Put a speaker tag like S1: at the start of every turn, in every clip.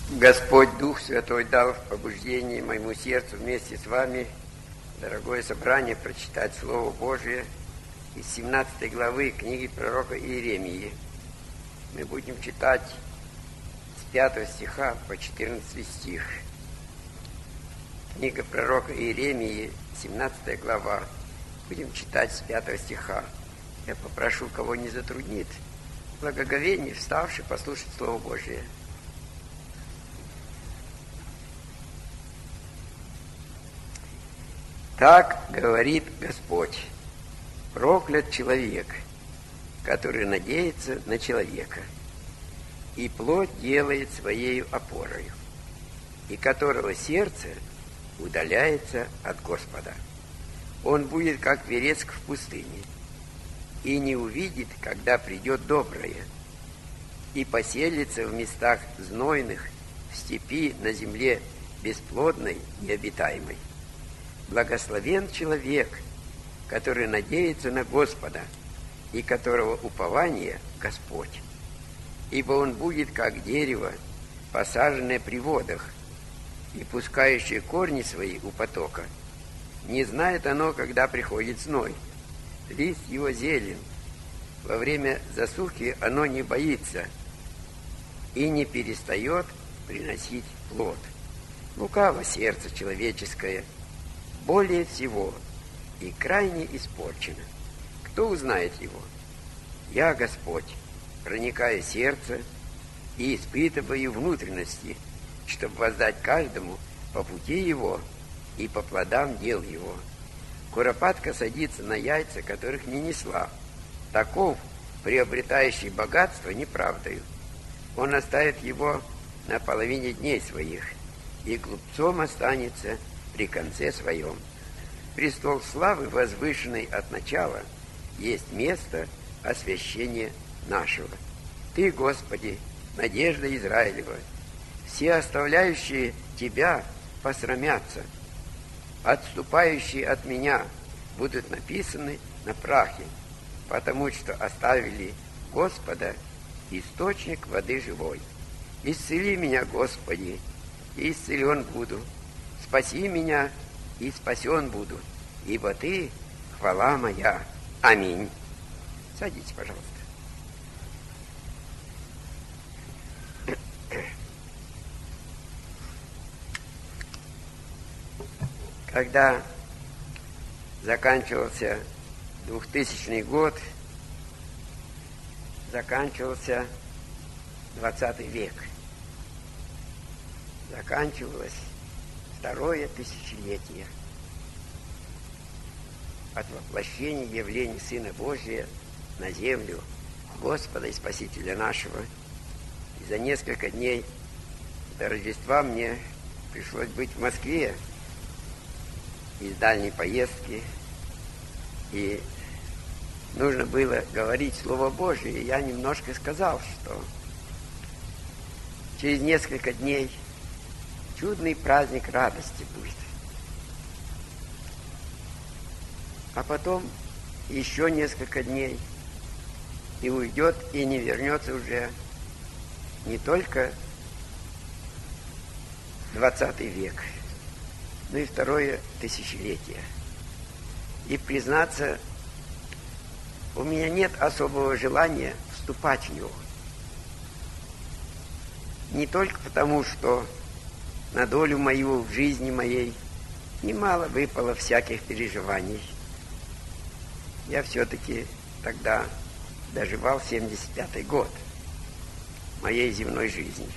S1: Господь Дух Святой дал в побуждении моему сердцу вместе с вами, дорогое собрание, прочитать Слово Божие из 17 главы книги пророка Иеремии. Мы будем читать с 5 стиха по 14 стих. Книга пророка Иеремии, 17 глава. Будем читать с 5 стиха. Я попрошу, кого не затруднит, благоговение, вставший, послушать Слово Божие. Так говорит Господь: проклят человек, который надеется на человека, и плоть делает своею опорою, и которого сердце удаляется от Господа. Он будет, как вереск в пустыне, и не увидит, когда придет доброе, и поселится в местах знойных, в степи, на земле бесплодной, необитаемой. Благословен человек, который надеется на Господа, и которого упование Господь. Ибо он будет, как дерево, посаженное при водах, и пускающее корни свои у потока. Не знает оно, когда приходит зной. Лист его зелен. Во время засухи оно не боится и не перестает приносить плод. Лукаво сердце человеческое более всего и крайне испорчено. Кто узнает его? Я, Господь, проникаю в сердце и испытываю внутренности, чтобы воздать каждому по пути его и по плодам дел его. Куропатка садится на яйца, которых не несла. Таков, приобретающий богатство неправдою. Он оставит его на половине дней своих, и глупцом останется при конце своем. Престол славы, возвышенный от начала, есть место освящения нашего. Ты, Господи, надежда Израилева. Все оставляющие Тебя посрамятся. Отступающие от Меня будут написаны на прахе, потому что оставили Господа, источник воды живой. Исцели меня, Господи, и исцелен буду. Спаси меня, и спасен буду, ибо Ты — хвала моя. Аминь. Садитесь, пожалуйста. Когда заканчивался 2000 год, заканчивался 20 век. Заканчивалось второе тысячелетие от воплощения явления Сына Божия на землю, Господа и Спасителя нашего. И за несколько дней до Рождества мне пришлось быть в Москве из дальней поездки, и нужно было говорить Слово Божие. И я немножко сказал, что через несколько дней чудный праздник радости будет. А потом еще несколько дней, и уйдет, и не вернется уже не только 20 век, но и второе тысячелетие. И, признаться, у меня нет особого желания вступать в него. Не только потому, что на долю мою в жизни моей немало выпало всяких переживаний. Я все-таки тогда доживал 75-й год моей земной жизни.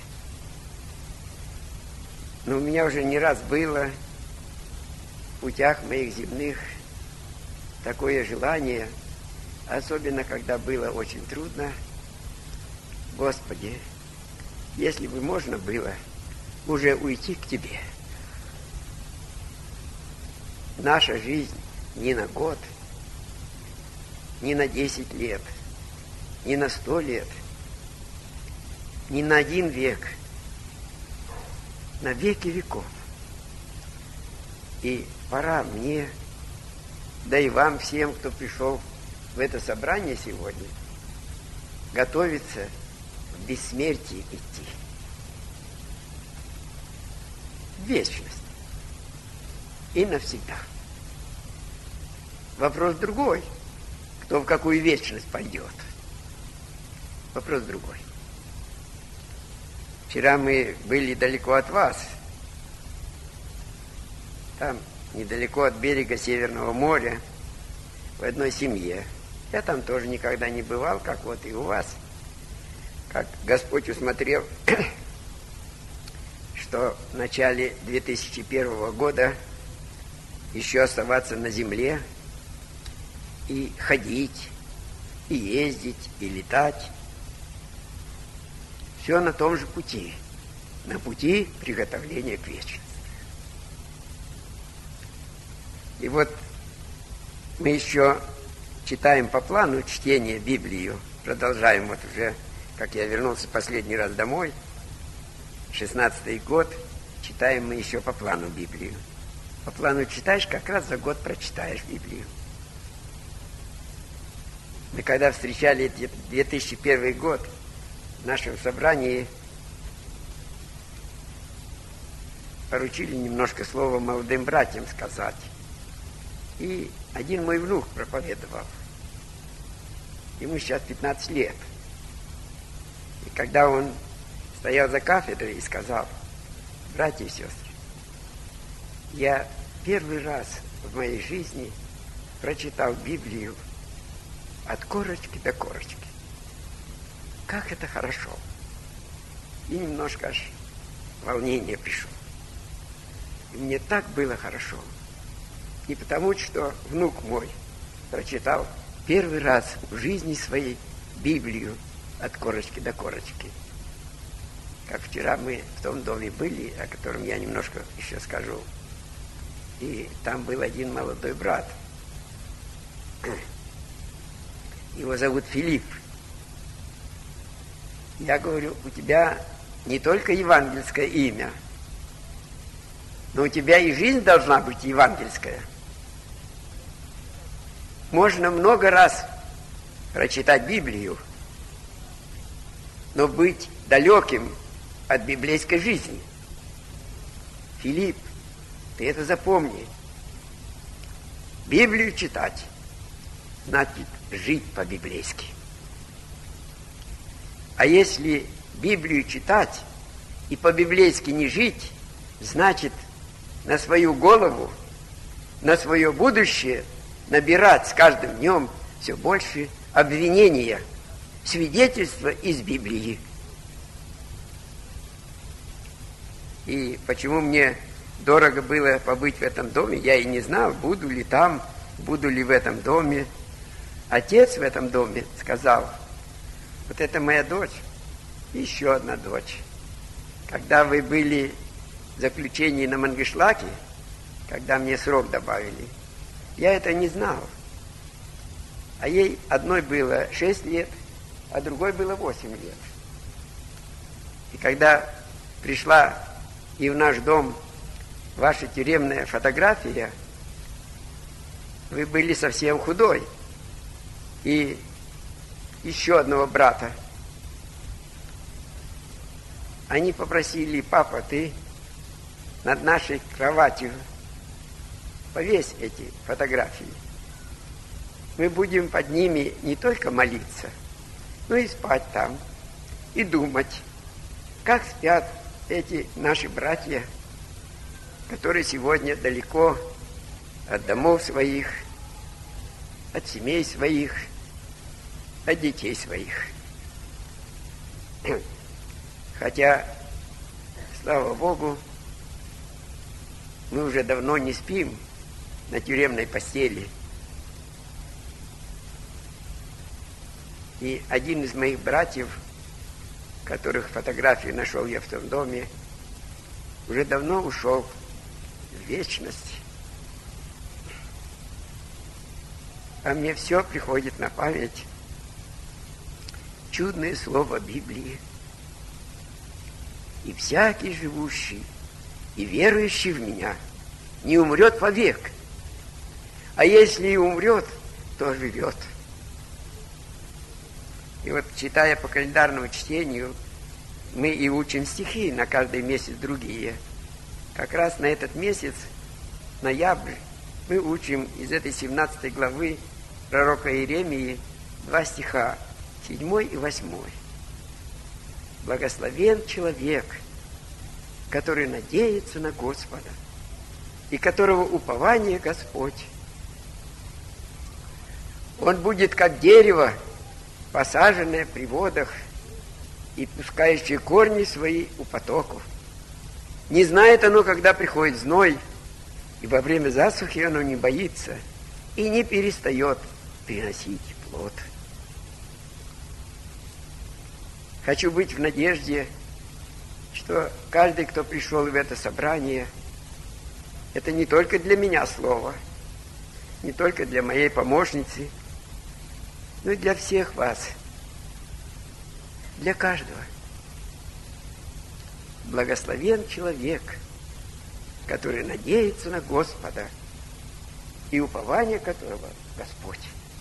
S1: Но у меня уже не раз было в путях моих земных такое желание, особенно когда было очень трудно: Господи, если бы можно было уже уйти к Тебе. Наша жизнь не на год, не на 10 лет, не на 100 лет, не на 1 век, на веки веков. И пора мне, да и вам всем, кто пришел в это собрание сегодня, готовиться в бессмертие идти. в вечность. И навсегда. Вопрос другой. Кто в какую вечность пойдет? Вопрос другой. Вчера мы были далеко от вас. Там, недалеко от берега Северного моря, в одной семье. Я там тоже никогда не бывал, как вот и у вас. Как Господь усмотрел, что в начале 2001 года еще оставаться на земле и ходить, и ездить, и летать. Все на том же пути, на пути приготовления к вечности. И вот мы еще читаем по плану чтения Библию, продолжаем вот уже, как я вернулся последний раз домой, 16-й год, читаем мы еще по плану Библию. По плану читаешь, как раз за год прочитаешь Библию. Мы когда встречали 2001 год в нашем собрании, поручили немножко слова молодым братьям сказать. И один мой внук проповедовал. Ему сейчас 15 лет. И когда он стоял за кафедрой и сказал: братья и сестры, я первый раз в моей жизни прочитал Библию от корочки до корочки. Как это хорошо. И немножко аж волнение пришло. И мне так было хорошо. Не потому, что внук мой прочитал первый раз в жизни своей Библию от корочки до корочки. Как вчера мы в том доме были, о котором я немножко еще скажу. И там был один молодой брат. Его зовут Филипп. Я говорю: у тебя не только евангельское имя, но у тебя и жизнь должна быть евангельская. Можно много раз прочитать Библию, но быть далеким от библейской жизни. Филипп, ты это запомни. Библию читать значит жить по-библейски. А если Библию читать и по-библейски не жить, значит на свою голову, на свое будущее набирать с каждым днем все больше обвинения, свидетельства из Библии. И почему мне дорого было побыть в этом доме, я и не знал, буду ли там, буду ли в этом доме. Отец в этом доме сказал: вот это моя дочь, еще одна дочь. Когда вы были в заключении на Мангышлаке, когда мне срок добавили, я это не знал. А ей одной было 6 лет, а другой было 8 лет. И когда пришла и в наш дом ваша тюремная фотография, вы были совсем худой. И еще одного брата. Они попросили: папа, ты над нашей кроватью повесь эти фотографии. Мы будем под ними не только молиться, но и спать там, и думать, как спят эти наши братья, которые сегодня далеко от домов своих, от семей своих, от детей своих. Хотя, слава Богу, мы уже давно не спим на тюремной постели. И один из моих братьев, которых фотографии нашел я в том доме, уже давно ушел в вечность. А мне все приходит на память чудное слово Библии. И всякий живущий и верующий в меня не умрет вовек, а если и умрет, то живет. И вот, читая по календарному чтению, мы и учим стихи на каждый месяц другие. Как раз на этот месяц, ноябрь, мы учим из этой 17 главы пророка Иеремии 2 стиха, 7 и 8. Благословен человек, который надеется на Господа, и которого упование Господь. Он будет как дерево, посаженное при водах и пускающее корни свои у потоков. Не знает оно, когда приходит зной, и во время засухи оно не боится и не перестает приносить плод. Хочу быть в надежде, что каждый, кто пришел в это собрание, это не только для меня слово, не только для моей помощницы, но и для всех вас, для каждого. Благословен человек, который надеется на Господа, и упование которого Господь.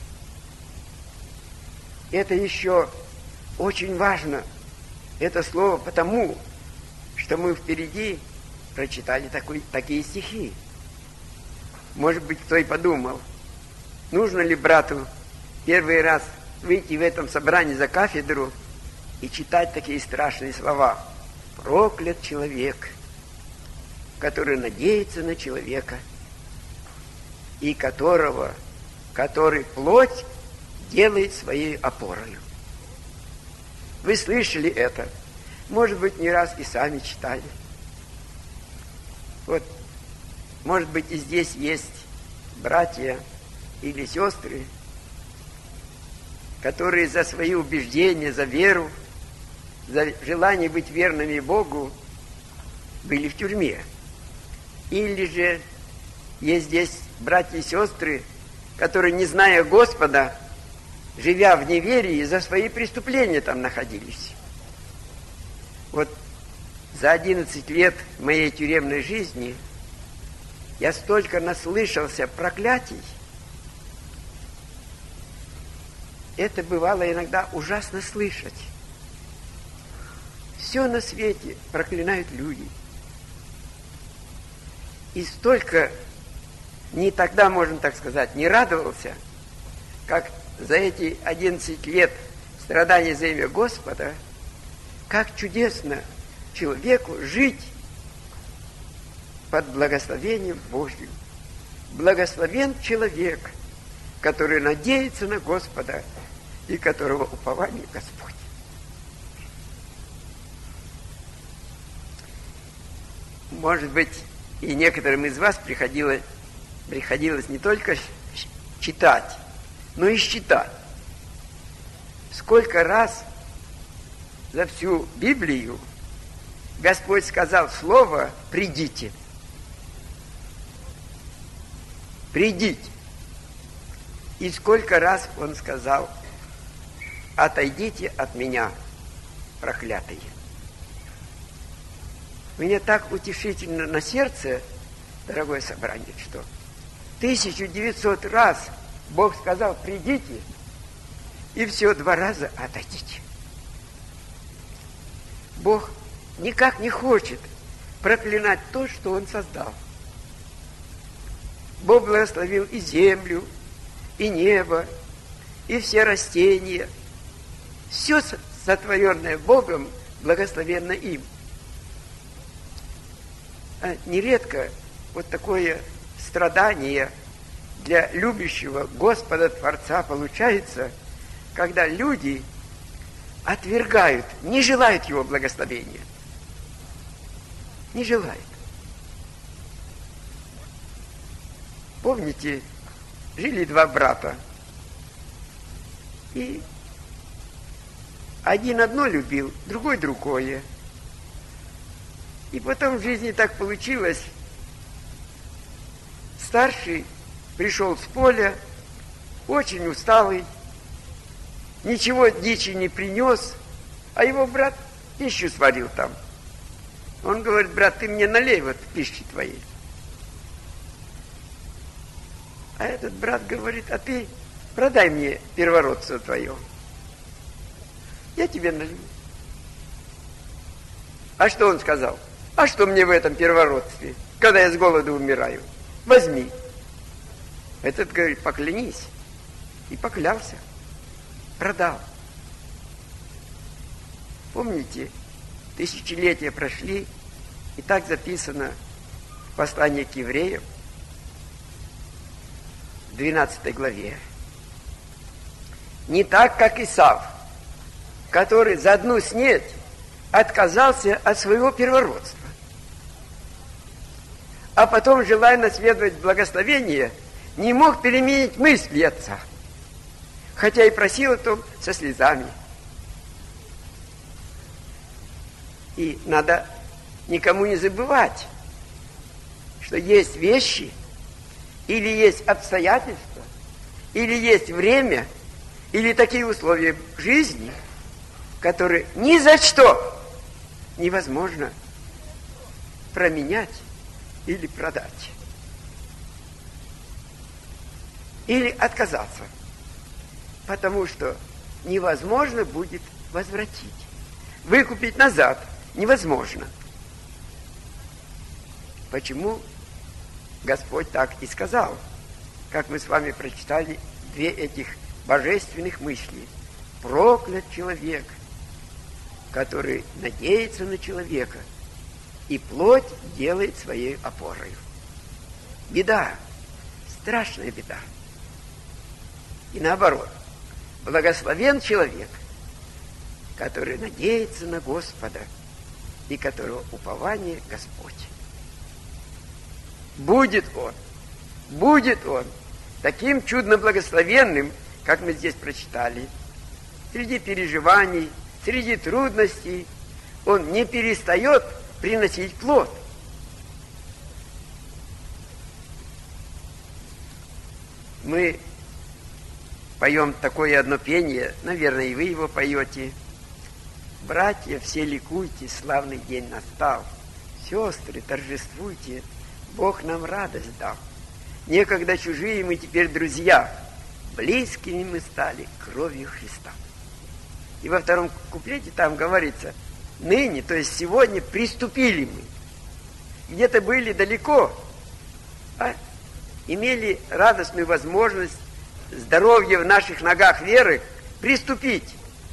S1: Это еще очень важно, это слово, потому что мы впереди прочитали такие стихи. Может быть, кто и подумал, нужно ли брату первый раз выйти в этом собрании за кафедру и читать такие страшные слова. Проклят человек, который надеется на человека, и который плоть делает своей опорой. Вы слышали это? Может быть, не раз и сами читали. Вот, может быть, и здесь есть братья или сестры, которые за свои убеждения, за веру, за желание быть верными Богу были в тюрьме. Или же есть здесь братья и сестры, которые, не зная Господа, живя в неверии, за свои преступления там находились. Вот за 11 лет моей тюремной жизни я столько наслышался проклятий. Это бывало иногда ужасно слышать. Все на свете проклинают люди. И столько не тогда, можно так сказать, не радовался, как за эти 11 лет страданий за имя Господа, как чудесно человеку жить под благословением Божьим. Благословен человек, который надеется на Господа и которого упование Господь. Может быть, и некоторым из вас приходилось не только читать, но и считать. Сколько раз за всю Библию Господь сказал слово «придите». Придите. И сколько раз Он сказал «отойдите от меня, проклятые». Мне так утешительно на сердце, дорогое собрание, что 1900 раз Бог сказал «придите», и все 2 раза «отойдите». Бог никак не хочет проклинать то, что Он создал. Бог благословил и землю, и небо, и все растения. Все сотворенное Богом благословенно им. А нередко вот такое страдание для любящего Господа Творца получается, когда люди отвергают, не желают Его благословения. Не желают. Помните, жили 2 брата, и один одно любил, другой другое. И потом в жизни так получилось. Старший пришел с поля, очень усталый, ничего дичи не принес, а его брат пищу сварил там. Он говорит: брат, ты мне налей вот пищи твоей. А этот брат говорит: а ты продай мне первородство твое. Я тебе налью. А что он сказал? А что мне в этом первородстве, когда я с голоду умираю? Возьми. Этот говорит, поклянись. И поклялся. Продал. Помните, тысячелетия прошли, и так записано в послании к евреям, в 12 главе. Не так, как Исав, который за одну снеть отказался от своего первородства, а потом, желая наследовать благословение, не мог переменить мысли отца, хотя и просил о том со слезами. И надо никому не забывать, что есть вещи, или есть обстоятельства, или есть время, или такие условия жизни, которые ни за что невозможно променять или продать. Или отказаться. Потому что невозможно будет возвратить. Выкупить назад невозможно. Почему Господь так и сказал? Как мы с вами прочитали две этих божественных мысли. Проклят человек, который надеется на человека, и плоть делает своей опорой. Беда, страшная беда. И наоборот, благословен человек, который надеется на Господа и которого упование Господь. Будет он таким чудно благословенным, как мы здесь прочитали. Среди переживаний, среди трудностей он не перестает приносить плод. Мы поем такое одно пение, наверное, и вы его поете. Братья, все ликуйте, славный день настал. Сестры, торжествуйте, Бог нам радость дал. Некогда чужие мы, теперь друзья, близкими мы стали кровью Христа. И во втором куплете там говорится, ныне, то есть сегодня, приступили мы. Где-то были далеко, а имели радостную возможность, здоровье в наших ногах веры, приступить,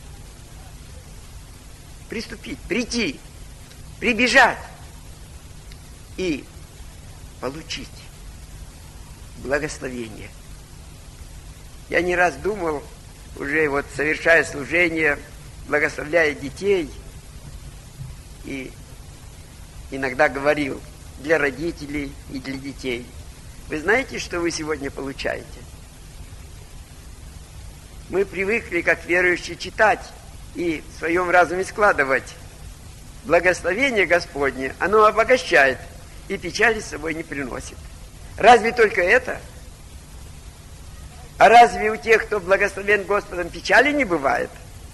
S1: прийти, прибежать и получить благословение. Я не раз думал, уже вот совершая служение, благословляя детей, и иногда говорил для родителей и для детей: вы знаете, что вы сегодня получаете? Мы привыкли, как верующие, читать и в своем разуме складывать. Благословение Господне, оно обогащает и печали с собой не приносит. Разве только это? А разве у тех, кто благословен Господом, печали не бывает?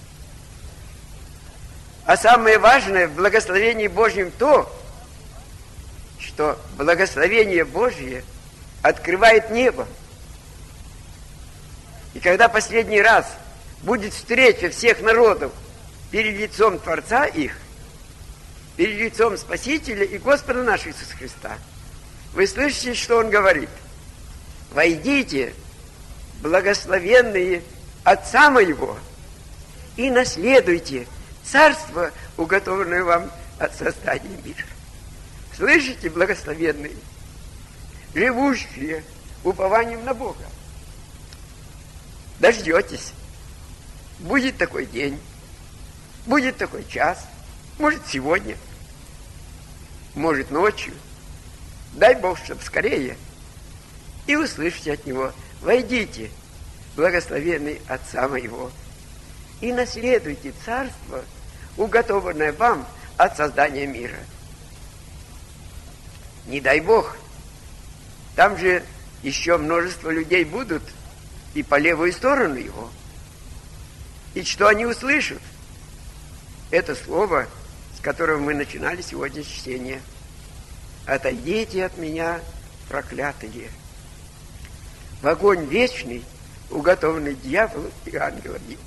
S1: А самое важное в благословении Божьем то, что благословение Божье открывает небо. И когда последний раз будет встреча всех народов перед лицом Творца их, перед лицом Спасителя и Господа нашего Иисуса Христа, вы слышите, что Он говорит? Войдите, благословенные Отца Моего, и наследуйте царство, уготованное вам от создания мира. Слышите, благословенные, живущие упованием на Бога? Дождетесь. Будет такой день, будет такой час, может, сегодня, может, ночью. Дай Бог, чтобы скорее. И услышите от Него: войдите, благословенный Отца Моего, и наследуйте царство, уготованное вам от создания мира. Не дай Бог, там же еще множество людей будут и по левую сторону Его. И что они услышат? Это слово, с которого мы начинали сегодня чтение. «Отойдите от меня, проклятые, в огонь вечный, уготованный дьяволу и ангелам его».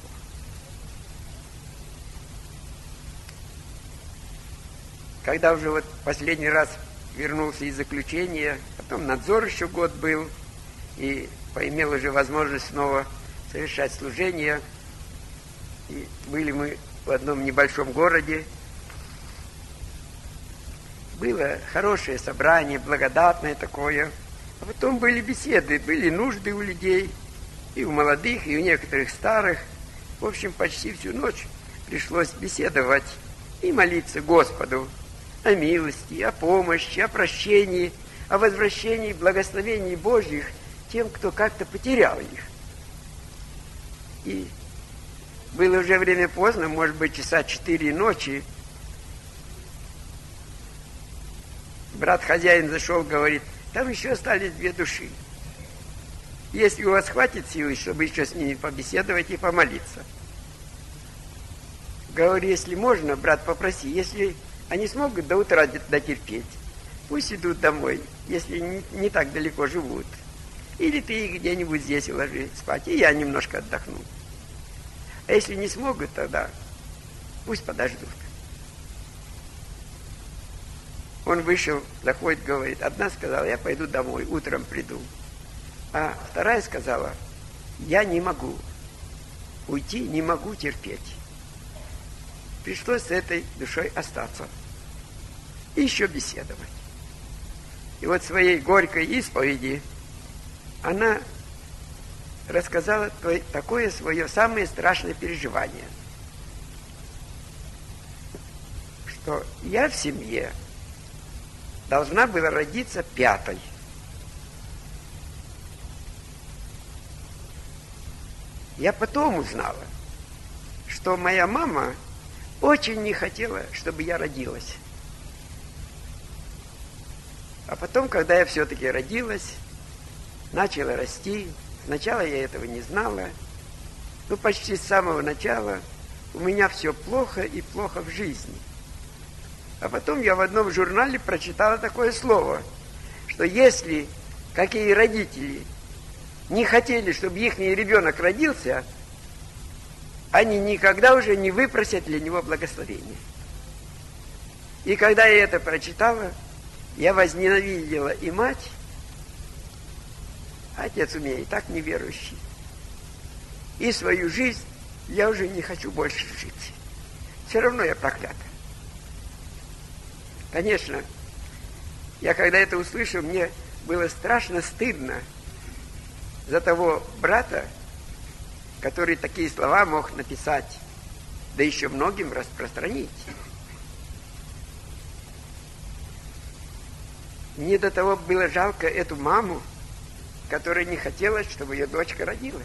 S1: когда уже вот последний раз вернулся из заключения, потом надзор еще год был, и поимел уже возможность снова совершать служение. И были мы в одном небольшом городе. Было хорошее собрание, благодатное такое. А потом были беседы, были нужды у людей, и у молодых, и у некоторых старых. В общем, почти всю ночь пришлось беседовать и молиться Господу о милости, о помощи, о прощении, о возвращении благословений Божьих тем, кто как-то потерял их. И было уже время поздно, может быть, часа 4 ночи. Брат-хозяин зашел, говорит: там еще остались 2 души. Если у вас хватит силы, чтобы еще с ними побеседовать и помолиться. Говорю: если можно, брат, попроси, если они смогут до утра дотерпеть, пусть идут домой, если не так далеко живут. Или ты их где-нибудь здесь ложи спать, и я немножко отдохну. А если не смогут, тогда пусть подождут. Он вышел, заходит, говорит: одна сказала: я пойду домой, утром приду. А вторая сказала: я не могу уйти, не могу терпеть. Пришлось с этой душой остаться и еще беседовать. И вот в своей горькой исповеди она рассказала такое свое самое страшное переживание, что я в семье должна была родиться 5-й. Я потом узнала, что моя мама очень не хотела, чтобы я родилась. А потом, когда я все-таки родилась, начала расти. Сначала я этого не знала, но почти с самого начала у меня все плохо и плохо в жизни. А потом я в одном журнале прочитала такое слово, что если какие родители не хотели, чтобы их ребенок родился, они никогда уже не выпросят для него благословения. И когда я это прочитала, я возненавидела и мать. Отец у меня и так неверующий. И свою жизнь я уже не хочу больше жить. Все равно я проклята. Конечно, я когда это услышал, мне было страшно стыдно за того брата, который такие слова мог написать, да еще многим распространить. Мне до того было жалко эту маму, которая не хотела, чтобы ее дочка родилась.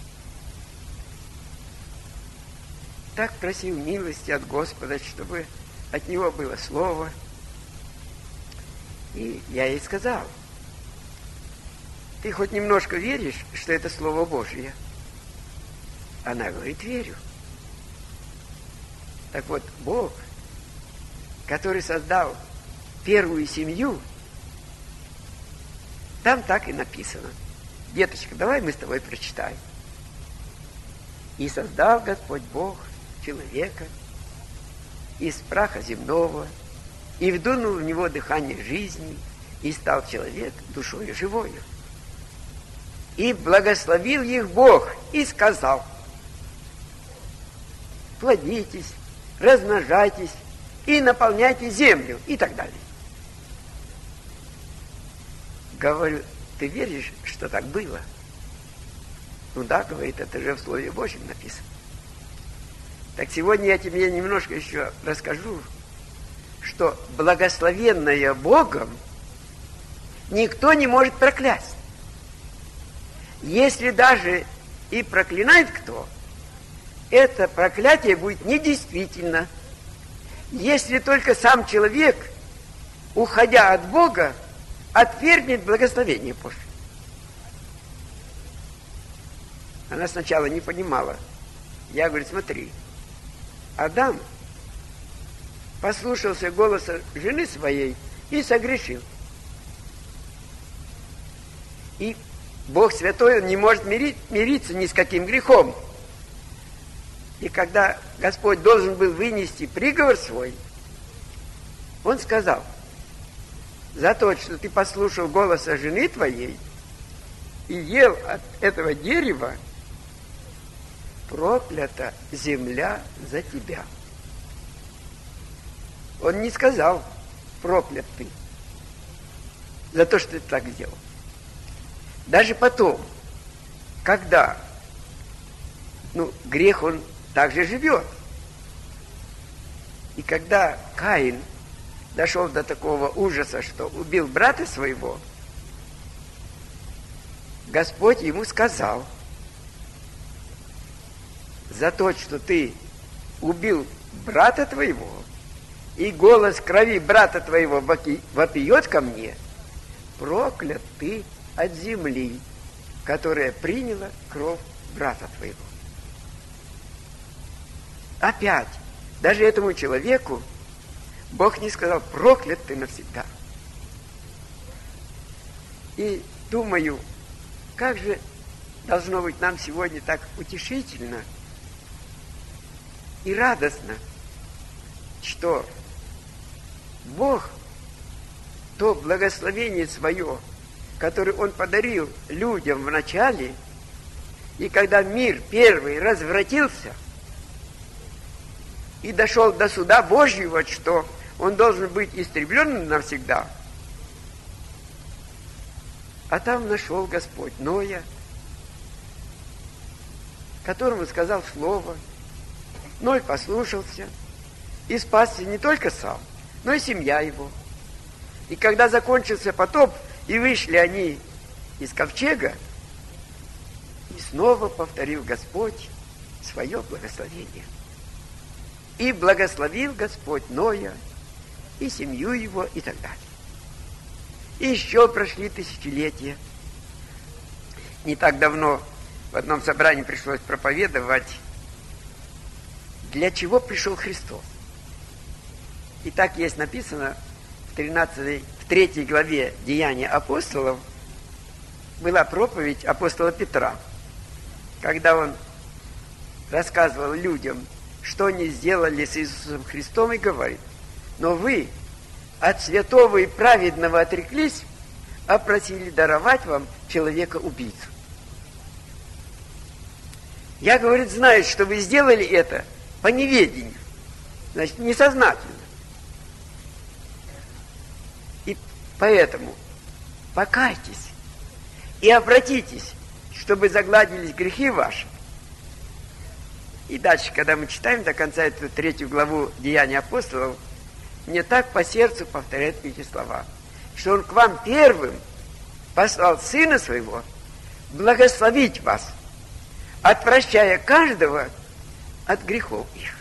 S1: Так просил милости от Господа, чтобы от Него было слово. И я ей сказал: ты хоть немножко веришь, что это Слово Божье? Она говорит: верю. Так вот, Бог, который создал первую семью, там так и написано. Деточка, давай мы с тобой прочитаем. И создал Господь Бог человека из праха земного, и вдунул в него дыхание жизни, и стал человек душою живою. И благословил их Бог, и сказал: плодитесь, размножайтесь, и наполняйте землю, и так далее. Говорю: ты веришь, что так было? Ну да, говорит, это же в Слове Божьем написано. Так сегодня я тебе немножко еще расскажу, что благословенное Богом никто не может проклясть. Если даже и проклинает кто, это проклятие будет недействительно. Если только сам человек, уходя от Бога, отвергнет благословение Божье. Она сначала не понимала. Я говорю: смотри, Адам послушался голоса жены своей и согрешил. И Бог святой, Он не может мириться ни с каким грехом. И когда Господь должен был вынести приговор свой, Он сказал: за то, что ты послушал голоса жены твоей и ел от этого дерева, проклята земля за тебя. Он не сказал: проклят ты за то, что ты так сделал. Даже потом, когда грех, он также живет. И когда Каин дошел до такого ужаса, что убил брата своего, Господь ему сказал: за то, что ты убил брата твоего, и голос крови брата твоего вопиет ко мне, проклят ты от земли, которая приняла кровь брата твоего. Опять, даже этому человеку Бог не сказал: проклят ты навсегда. И думаю, как же должно быть нам сегодня так утешительно и радостно, что Бог то благословение свое, которое Он подарил людям в начале, и когда мир первый развратился и дошел до суда Божьего, что он должен быть истреблен навсегда, а там нашел Господь Ноя, которому сказал слово. Ной послушался и спасся не только сам, но и семья его. И когда закончился потоп, и вышли они из ковчега, и снова повторил Господь свое благословение. И благословил Господь Ноя и семью его и так далее. И еще прошли тысячелетия. Не так давно в одном собрании пришлось проповедовать, для чего пришел Христос. И так есть написано в 3 главе Деяния апостолов, была проповедь апостола Петра, когда он рассказывал людям, что они сделали с Иисусом Христом, и говорит: но вы от святого и праведного отреклись, а просили даровать вам человека-убийцу. Я, говорит, знаю, что вы сделали это по неведению, значит, несознательно. И поэтому покайтесь и обратитесь, чтобы загладились грехи ваши. И дальше, когда мы читаем до конца эту 3 главу Деяний апостолов, мне так по сердцу повторяют эти слова, что Он к вам первым послал Сына Своего благословить вас, отвращая каждого от грехов их.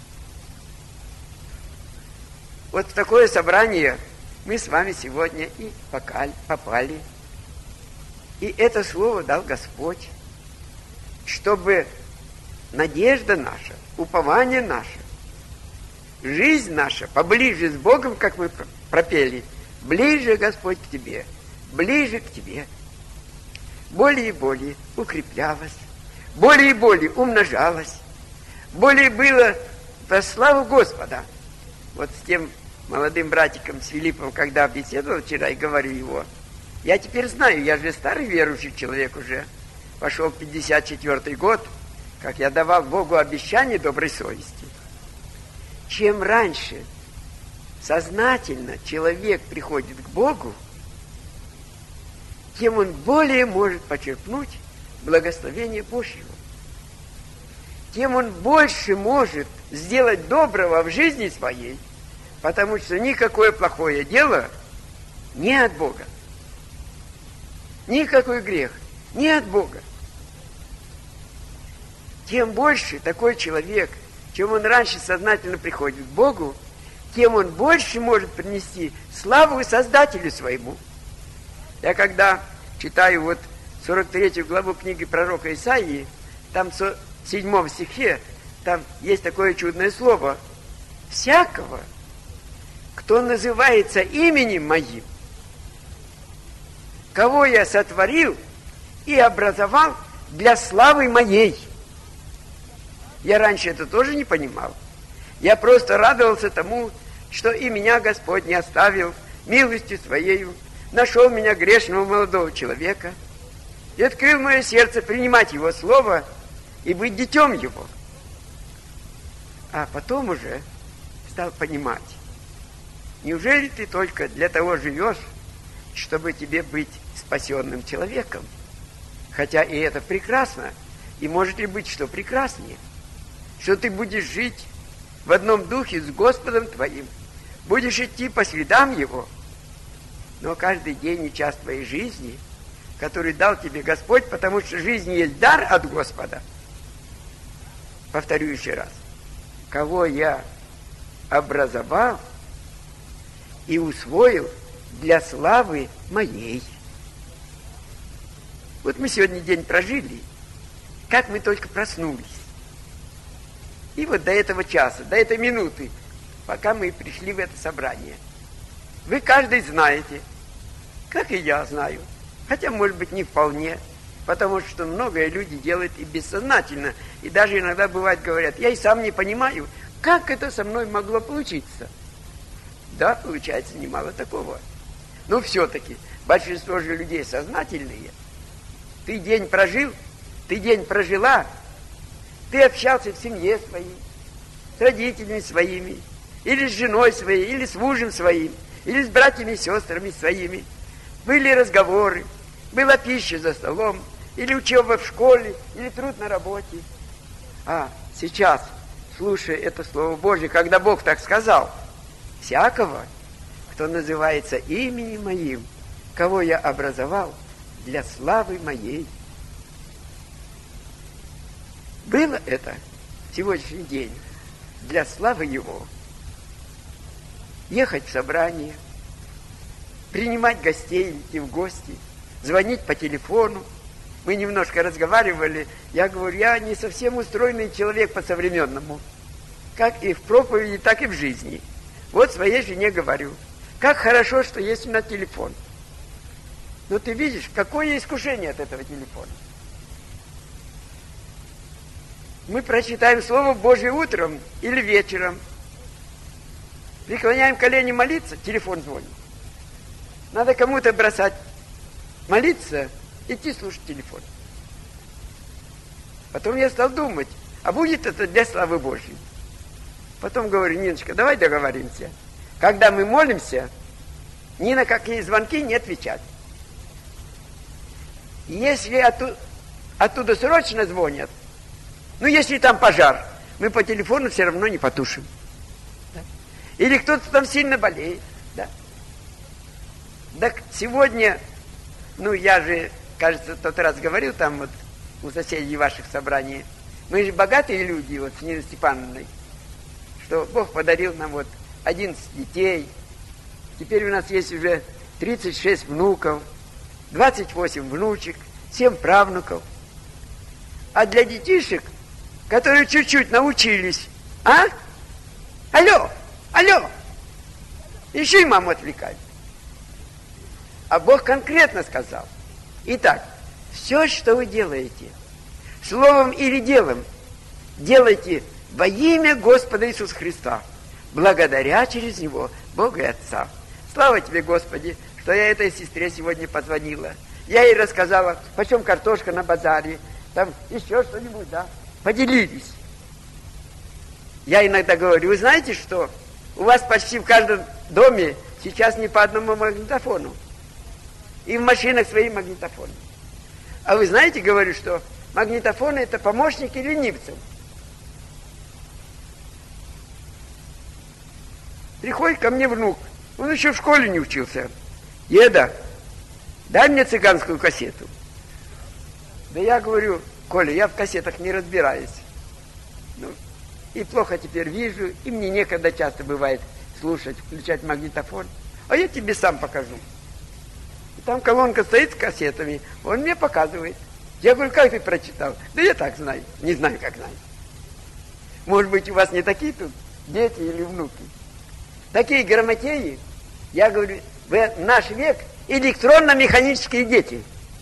S1: Вот в такое собрание мы с вами сегодня и попали. И это слово дал Господь, чтобы надежда наша, упование наше, жизнь наша поближе с Богом, как мы пропели: ближе, Господь, к Тебе, ближе к Тебе, более и более укреплялась, более и более умножалась, более было во славу Господа. Вот с тем молодым братиком, с Филиппом, когда беседовал вчера, и говорю его: я теперь знаю, я же старый верующий человек уже, пошел 54-й год, как я давал Богу обещание доброй совести. Чем раньше сознательно человек приходит к Богу, тем он более может почерпнуть благословение Божьего. Тем он больше может сделать доброго в жизни своей, потому что никакое плохое дело не от Бога. Никакой грех не от Бога. Тем больше такой человек, чем он раньше сознательно приходит к Богу, тем он больше может принести славу Создателю своему. Я когда читаю вот 43 главу книги пророка Исаии, там в 7 стихе, там есть такое чудное слово: всякого, кто называется именем моим, кого я сотворил и образовал для славы моей. Я раньше это тоже не понимал. Я просто радовался тому, что и меня Господь не оставил милостью Своею, нашел меня грешного молодого человека и открыл мое сердце принимать Его Слово и быть детем Его. А потом уже стал понимать, неужели ты только для того живешь, чтобы тебе быть спасенным человеком? Хотя и это прекрасно, и может ли быть что прекраснее, что ты будешь жить в одном духе с Господом твоим, будешь идти по следам Его, но каждый день и час твоей жизни, который дал тебе Господь, потому что жизнь есть дар от Господа. Повторю еще раз. Кого я образовал и усвоил для славы моей. Вот мы сегодня день прожили, как мы только проснулись. И вот до этого часа, до этой минуты, пока мы пришли в это собрание, вы каждый знаете, как и я знаю, хотя, может быть, не вполне, потому что многое люди делают и бессознательно, и даже иногда бывает говорят, я и сам не понимаю, как это со мной могло получиться. Да, получается немало такого. Но все-таки большинство же людей сознательные. Ты день прожил, ты день прожила, ты общался в семье своей, с родителями своими, или с женой своей, или с мужем своим, или с братьями и сестрами своими. Были разговоры, была пища за столом, или учеба в школе, или труд на работе. А сейчас, слушая это Слово Божье, когда Бог так сказал, всякого, кто называется именем моим, кого я образовал для славы моей. Было это в сегодняшний день для славы Его. Ехать в собрание, принимать гостей, идти в гости, звонить по телефону. Мы немножко разговаривали, я говорю, я не совсем устроенный человек по-современному, как и в проповеди, так и в жизни. Вот своей жене говорю, как хорошо, что есть у нас телефон. Но ты видишь, какое искушение от этого телефона. Мы прочитаем Слово Божье утром или вечером, преклоняем колени молиться, телефон звонит. Надо кому-то бросать молиться, идти слушать телефон. Потом я стал думать, а будет это для славы Божьей? Потом говорю, Ниночка, давай договоримся. Когда мы молимся, ни на какие звонки не отвечать. Если оттуда срочно звонят, ну если там пожар, мы по телефону все равно не потушим. Да? Или кто-то там сильно болеет. Да? Так сегодня, ну я же, кажется, тот раз говорил там вот у соседей ваших собраний, мы же богатые люди, вот с Ниной Степановной, что Бог подарил нам вот 11 детей, теперь у нас есть уже 36 внуков, 28 внучек, 7 правнуков. А для детишек, которые чуть-чуть научились, алло, еще и маму отвлекают. А Бог конкретно сказал, итак, все, что вы делаете, словом или делом, делайте во имя Господа Иисуса Христа, благодаря через Него Бога и Отца. Слава Тебе, Господи, что я этой сестре сегодня позвонила. Я ей рассказала, почем картошка на базаре, там еще что-нибудь, да. Поделились. Я иногда говорю, вы знаете, что у вас почти в каждом доме сейчас не по одному магнитофону. И в машинах свои магнитофоны. А вы знаете, говорю, что магнитофоны это помощники ленивцев. Приходит ко мне внук, он еще в школе не учился. Деда, дай мне цыганскую кассету. Да я говорю, Коля, я в кассетах не разбираюсь. Ну, и плохо теперь вижу, и мне некогда часто бывает слушать, включать магнитофон. А я тебе сам покажу. И там колонка стоит с кассетами, он мне показывает. Я говорю, как ты прочитал? Да я так знаю, не знаю, как знаю. Может быть, у вас не такие тут дети или внуки? Такие грамотеи, я говорю, в наш век электронно-механические дети.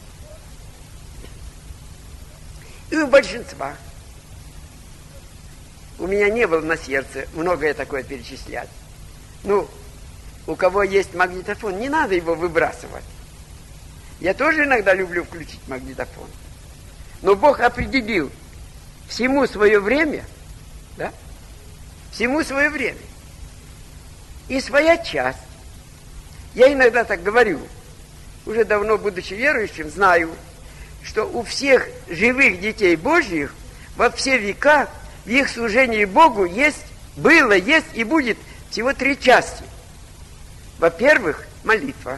S1: И у большинства. У меня не было на сердце многое такое перечислять. Ну, у кого есть магнитофон, не надо его выбрасывать. Я тоже иногда люблю включить магнитофон. Но Бог определил всему свое время, да? Всему свое время. И своя часть. Я иногда так говорю, уже давно будучи верующим, знаю, что у всех живых детей Божьих во все века в их служении Богу было, есть и будет всего 3 части. Во-первых, молитва.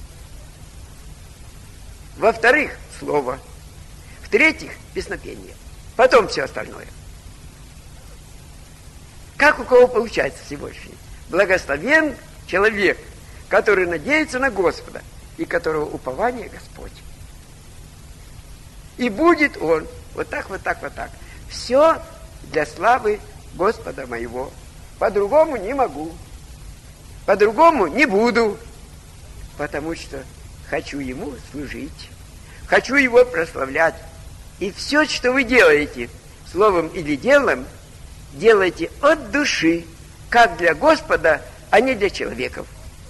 S1: Во-вторых, слово. В-третьих, песнопение. Потом все остальное. Как у кого получается Всевышний? Благословен человек, который надеется на Господа и которого упование Господь. И будет он вот так, вот так, вот так. Все для славы Господа моего. По-другому не могу. По-другому не буду. Потому что хочу Ему служить. Хочу Его прославлять. И все, что вы делаете, словом или делом, делайте от души, как для Господа, а не для человеков.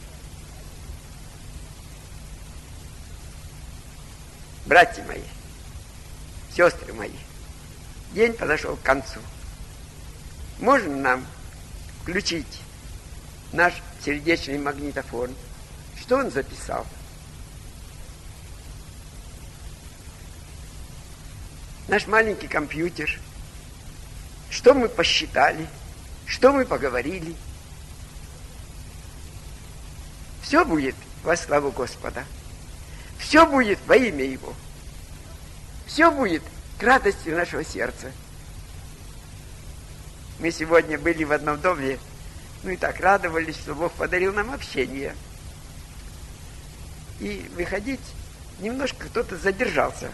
S1: Братья мои, сестры мои, день подошел к концу. Можно нам включить наш сердечный магнитофон? Что он записал? Наш маленький компьютер. Что мы посчитали? Что мы поговорили? Все будет во славу Господа. Все будет во имя Его. Все будет к радости нашего сердца. Мы сегодня были в одном доме, и так радовались, что Бог подарил нам общение. И выходить немножко кто-то задержался.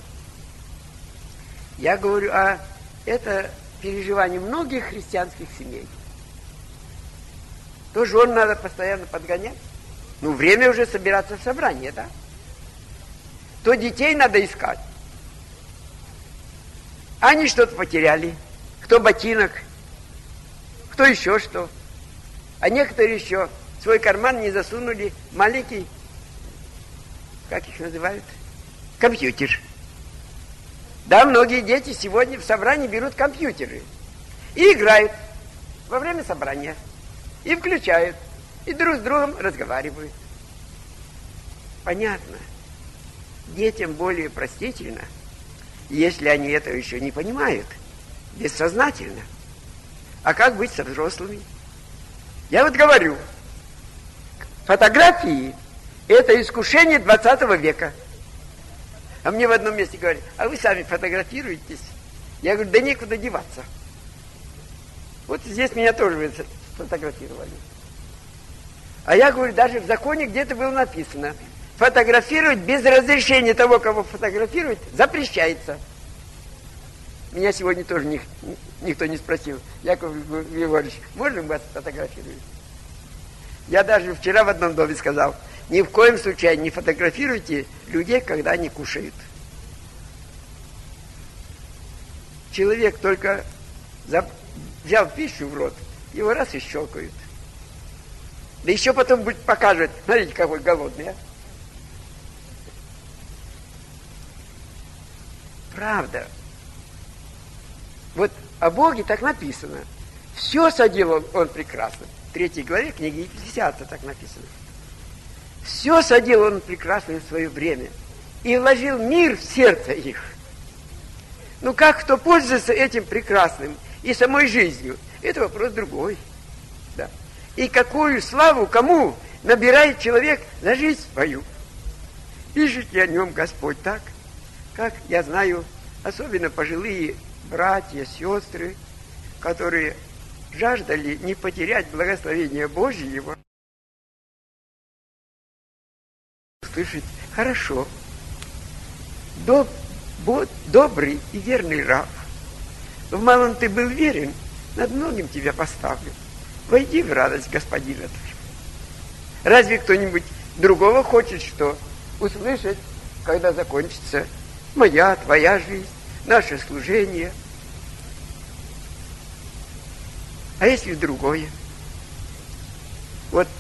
S1: Я говорю, это переживание многих христианских семей. То жен надо постоянно подгонять. Время уже собираться в собрание, да? То детей надо искать. Они что-то потеряли. Кто ботинок, кто еще что. А некоторые еще в свой карман не засунули маленький, как их называют, компьютер. Да, многие дети сегодня в собрании берут компьютеры и играют во время собрания, и включают, и друг с другом разговаривают. Понятно. Детям более простительно, если они этого еще не понимают, бессознательно. А как быть со взрослыми? Я вот говорю, фотографии – это искушение 20 века. А мне в одном месте говорят, а вы сами фотографируетесь? Я говорю, да некуда деваться. Вот здесь меня тоже фотографировали. А я говорю, даже в законе где-то было написано, фотографировать без разрешения того, кого фотографировать, запрещается. Меня сегодня тоже никто не спросил, Яков Григорьевич, можно вас фотографировать? Я даже вчера в одном доме сказал, ни в коем случае не фотографируйте людей, когда они кушают. Человек только взял пищу в рот, его раз и щелкают. Да еще потом будет показывать, смотрите, какой голодный, а? Правда. Вот о Боге так написано. Все соделал Он прекрасно. В 3 главе книги Екклесиаста так написано. Все соделал Он прекрасно в свое время. И вложил мир в сердце их. Ну как кто пользуется этим прекрасным и самой жизнью? Это вопрос другой. Да. И какую славу кому набирает человек за жизнь свою? Пишет ли о нем Господь так, как я знаю, особенно пожилые братья, сестры, которые жаждали не потерять благословение Божьего, слышать, хорошо, добрый и верный раб, в малом ты был верен, над многим тебя поставлю. Войди в радость Господина твоего. Разве кто-нибудь другого хочет что? Услышать, когда закончится моя, твоя жизнь, наше служение. А если другое? Вот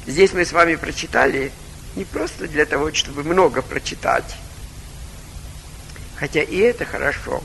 S1: Здесь мы с вами прочитали не просто для того, чтобы много прочитать, хотя и это хорошо.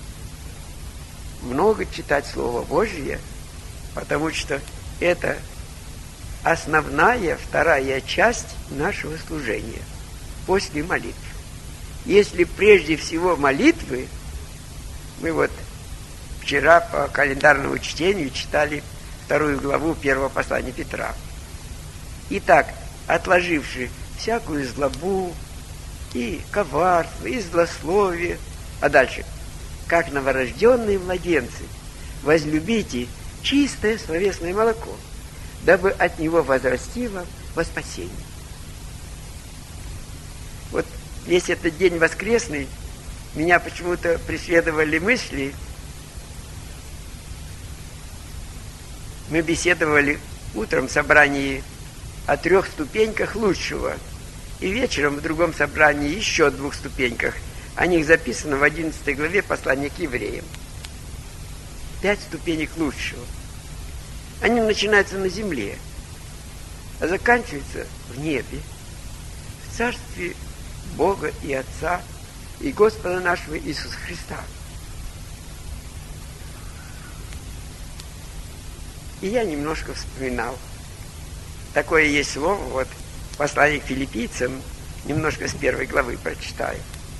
S1: Много читать Слово Божье, потому что это основная, вторая часть нашего служения после молитвы. Если прежде всего молитвы, мы вот вчера по календарному чтению читали 2 главу 1 послания Петра. Итак, отложивши всякую злобу и коварство, и злословие, а дальше, как новорожденные младенцы, возлюбите чистое словесное молоко, дабы от него возрастило во спасение. Вот весь этот день воскресный меня почему-то преследовали мысли. Мы беседовали утром в собрании о 3 ступеньках лучшего, и вечером в другом собрании еще о 2 ступеньках. О них записано в 11 главе послания к евреям. 5 ступенек лучшего. Они начинаются на земле, а заканчиваются в небе, в царстве Бога и Отца и Господа нашего Иисуса Христа. И я немножко вспоминал. Такое есть слово, вот, послание к филиппийцам, немножко с 1 главы прочитаю.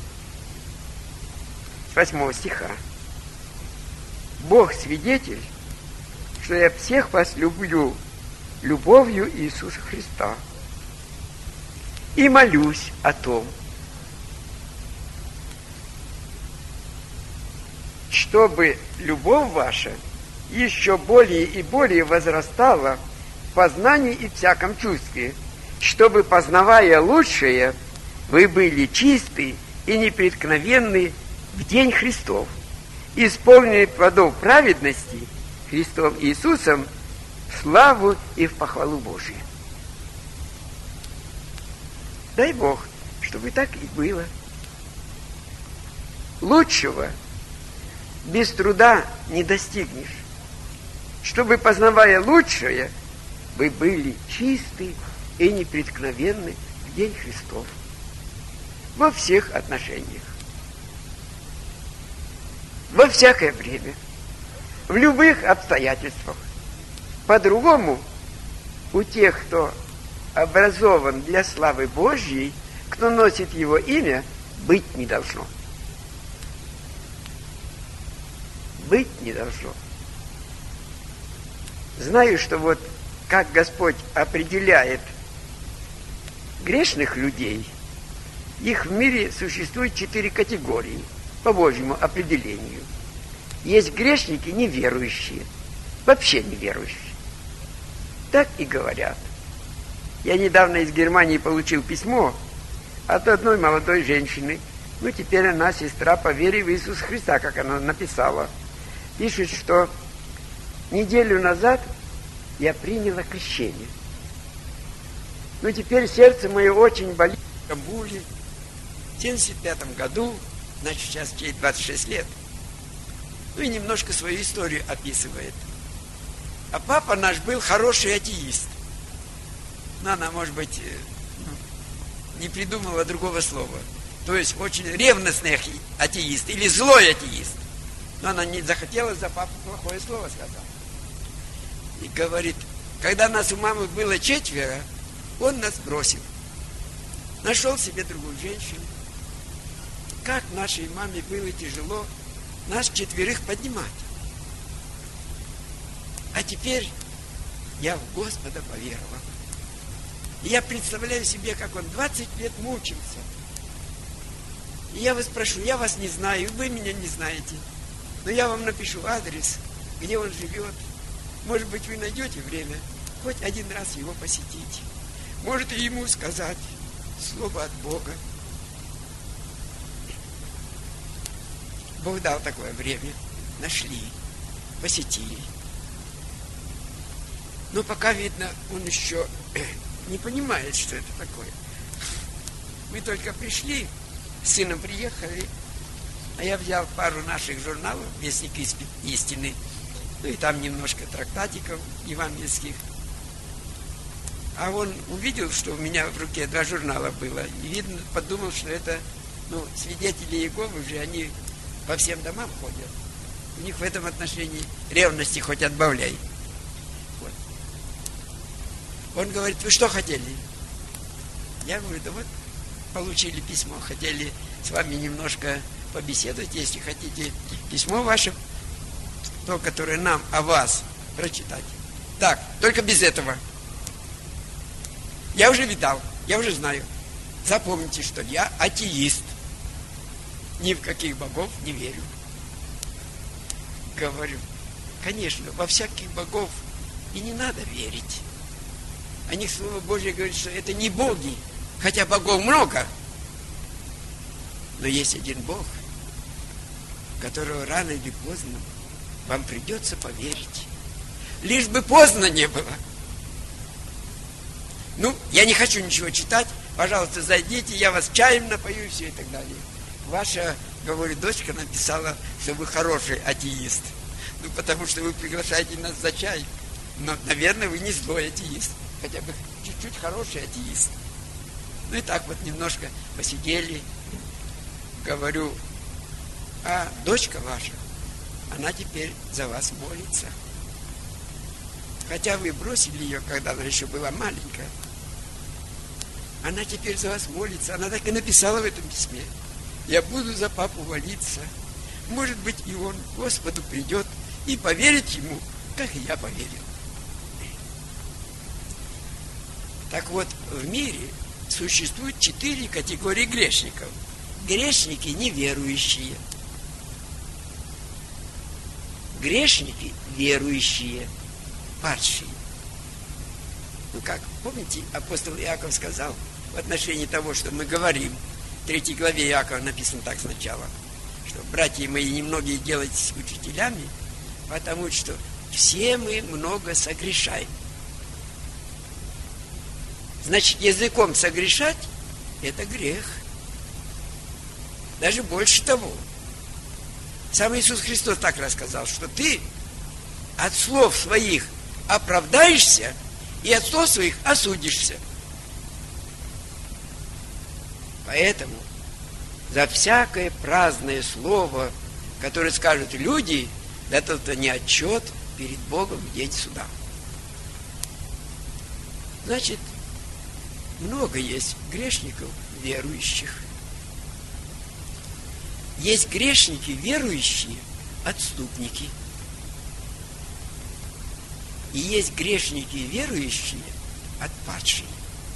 S1: С 8 стиха. «Бог свидетель, что я всех вас люблю любовью Иисуса Христа и молюсь о том, чтобы любовь ваша еще более и более возрастала в познании и всяком чувстве, чтобы, познавая лучшее, вы были чисты и непреткновенны в день Христов, исполненные плодов праведности Христом Иисусом в славу и в похвалу Божию». Дай Бог, чтобы так и было. Лучшего без труда не достигнешь. Чтобы, познавая лучшее, вы были чисты и непреткновенны в день Христов во всех отношениях, во всякое время, в любых обстоятельствах. По-другому у тех, кто образован для славы Божьей, кто носит Его имя, быть не должно. Быть не должно. Знаю, что вот как Господь определяет грешных людей, их в мире существует 4 категории по Божьему определению. Есть грешники неверующие, вообще неверующие. Так и говорят. Я недавно из Германии получил письмо от одной молодой женщины. Ну, теперь она сестра по вере в Иисуса Христа, как она написала. Пишет, что неделю назад я приняла крещение. Но теперь сердце мое очень болит. В Стамбуле в 1975 году, значит, сейчас ей 26 лет. Ну и немножко свою историю описывает. А папа наш был хороший атеист. Но она, может быть, не придумала другого слова. То есть очень ревностный атеист или злой атеист. Но она не захотела за папу плохое слово сказать. И говорит, когда нас у мамы было 4, он нас бросил. Нашел себе другую женщину. Как нашей маме было тяжело нас 4 поднимать. А теперь я в Господа поверовал. И я представляю себе, как он 20 лет мучился. И я вас прошу, я вас не знаю, вы меня не знаете. Но я вам напишу адрес, где он живет. Может быть, вы найдете время хоть один раз его посетить. Может, и ему сказать слово от Бога. Бог дал такое время. Нашли, посетили. Но пока, видно, он еще не понимает, что это такое. Мы только пришли, с сыном приехали, а я взял пару наших журналов «Вестник истины», ну и там немножко трактатиков евангельских. А он увидел, что у меня в руке 2 журнала было. И, видно, подумал, что это, свидетели Иеговы уже, они по всем домам ходят. У них в этом отношении ревности хоть отбавляй. Вот. Он говорит: вы что хотели? Я говорю: да вот, получили письмо, хотели с вами немножко побеседовать, если хотите письмо ваше, то, которое нам о вас, прочитать. Так, только без этого. Я уже видал, я уже знаю. Запомните, что я атеист. Ни в каких богов не верю. Говорю: конечно, во всяких богов и не надо верить. О них Слово Божье говорит, что это не боги, хотя богов много. Но есть один Бог, в которого рано или поздно вам придется поверить. Лишь бы поздно не было. Я не хочу ничего читать. Пожалуйста, зайдите, я вас чаем напою и все и так далее. Ваша, говорю, дочка написала, что вы хороший атеист. Потому что вы приглашаете нас за чай. Но, наверное, вы не злой атеист. Хотя бы чуть-чуть хороший атеист. И так вот немножко посидели. Говорю: а дочка ваша, она теперь за вас молится. Хотя вы бросили ее, когда она еще была маленькая. Она теперь за вас молится. Она так и написала в этом письме: я буду за папу молиться. Может быть, и он к Господу придет и поверит ему, как и я поверил. Так вот, в мире существует 4 категории грешников. Грешники неверующие. Грешники верующие, падшие. Как, помните, апостол Иаков сказал в отношении того, что мы говорим, в 3 главе Иакова написано так сначала, что: братья мои, немногие делайтесь учителями, потому что все мы много согрешаем. Значит, языком согрешать – это грех. Даже больше того. Сам Иисус Христос так рассказал, что ты от слов своих оправдаешься и от слов своих осудишься. Поэтому за всякое праздное слово, которое скажут люди, это не отчет перед Богом в день суда. Значит, много есть грешников верующих. Есть грешники верующие, отступники. И есть грешники верующие, отпадшие.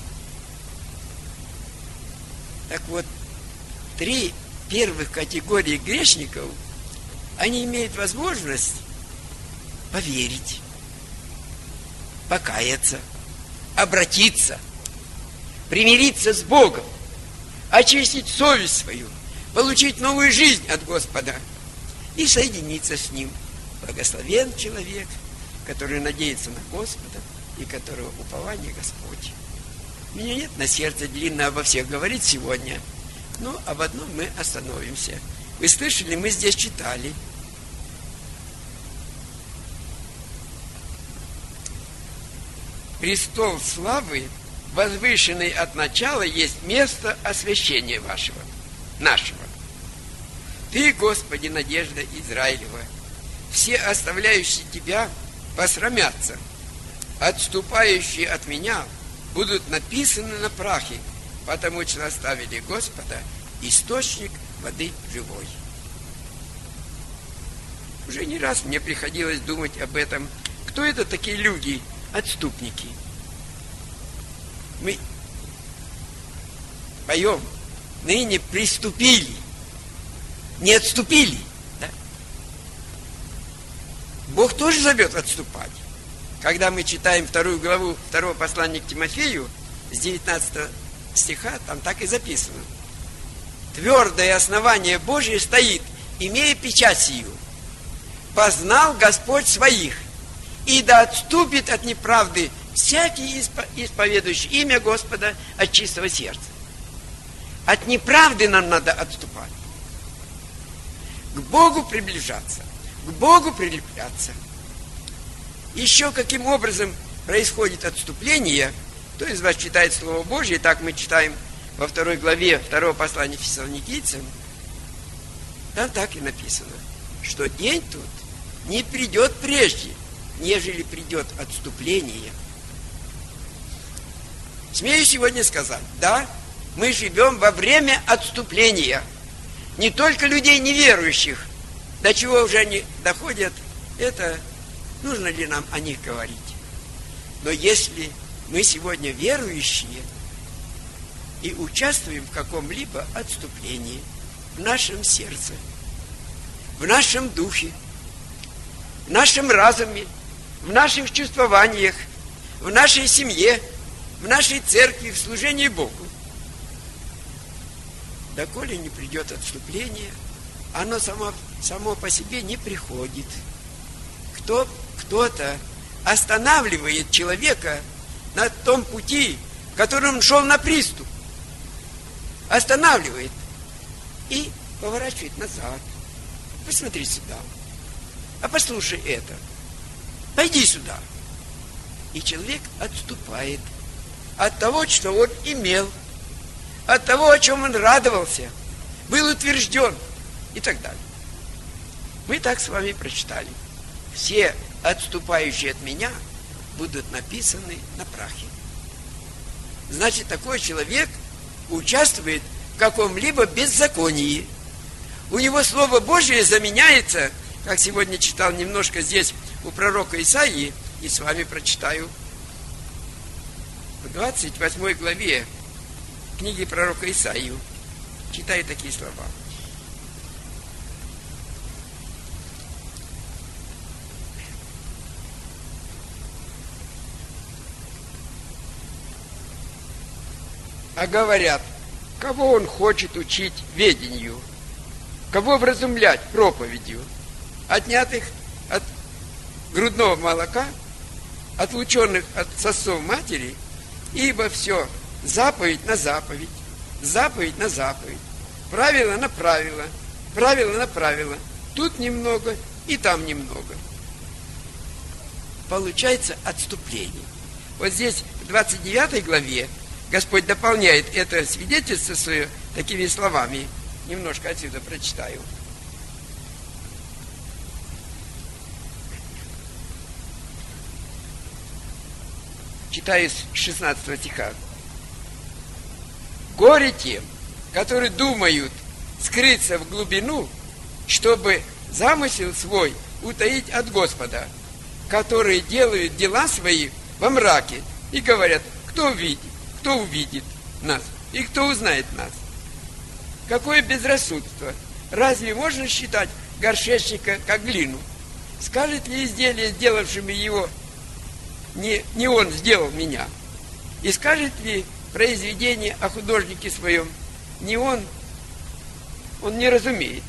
S1: Так вот, 3 первых категории грешников, они имеют возможность поверить, покаяться, обратиться, примириться с Богом, очистить совесть свою, получить новую жизнь от Господа и соединиться с Ним. Благословен человек, который надеется на Господа и которого упование Господь. У меня нет на сердце длинно обо всех говорить сегодня, но об одном мы остановимся. Вы слышали, мы здесь читали. Престол славы, возвышенный от начала, есть место освящения нашего. Ты, Господи, надежда Израилева. Все оставляющие Тебя посрамятся. Отступающие от Меня будут написаны на прахе, потому что оставили Господа, источник воды живой. Уже не раз мне приходилось думать об этом. Кто это такие люди, отступники? Мы поем: ныне приступили, не отступили. Да? Бог тоже зовет отступать. Когда мы читаем 2 главу 2 послания к Тимофею, с 19 стиха, там так и записано: твердое основание Божие стоит, имея печать сию. Познал Господь своих, и да отступит от неправды всякий исповедующий имя Господа от чистого сердца. От неправды нам надо отступать. К Богу приближаться, к Богу прилепляться. Еще каким образом происходит отступление, Кто из вас читает Слово Божье? Так мы читаем во 2 главе 2 послания Фессалоникийцам. Там так и написано, что день тут не придет прежде, нежели придет отступление. Смею сегодня сказать, да, мы живем во время отступления. Не только людей неверующих, до чего уже они доходят, это нужно ли нам о них говорить. Но если мы сегодня верующие и участвуем в каком-либо отступлении в нашем сердце, в нашем духе, в нашем разуме, в наших чувствованиях, в нашей семье, в нашей церкви, в служении Богу, доколе не придет отступление, оно само по себе не приходит. Кто-то останавливает человека на том пути, которым он шел на приступ. Останавливает и поворачивает назад. Посмотри сюда. А послушай это. Пойди сюда. И человек отступает от того, что он имел, от того, о чем он радовался, был утвержден и так далее. Мы так с вами прочитали. Все отступающие от меня будут написаны на прахе. Значит, такой человек участвует в каком-либо беззаконии. У него Слово Божие заменяется, как сегодня читал немножко здесь у пророка Исаии, и с вами прочитаю. В 28 главе книги пророка Исаию читаю такие слова. А говорят, кого он хочет учить ведению, кого вразумлять проповедью, отнятых от грудного молока, отлученных от сосов матери, ибо все заповедь на заповедь, заповедь на заповедь, правило на правило, правило на правило, тут немного и там немного. Получается отступление. Вот здесь в 29 главе Господь дополняет это свидетельство свое такими словами. Немножко отсюда прочитаю. Читаю с 16 стиха. Горе тем, которые думают скрыться в глубину, чтобы замысел свой утаить от Господа, которые делают дела свои во мраке и говорят, кто увидит нас и кто узнает нас. Какое безрассудство! Разве можно считать горшечника как глину? Скажет ли изделие, сделавшим его, не он сделал меня? И скажет ли произведение о художнике своем, не он не разумеет?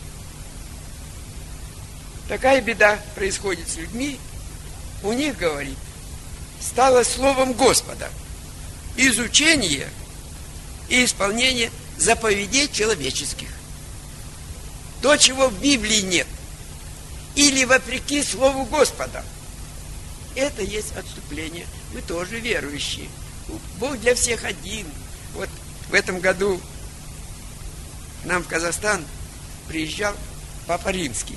S1: Такая беда происходит с людьми. У них, говорит, стало словом Господа изучение и исполнение заповедей человеческих. То, чего в Библии нет, или вопреки Слову Господа, это есть отступление. Мы тоже верующие. Бог для всех один. Вот в этом году к нам в Казахстан приезжал Папа Римский.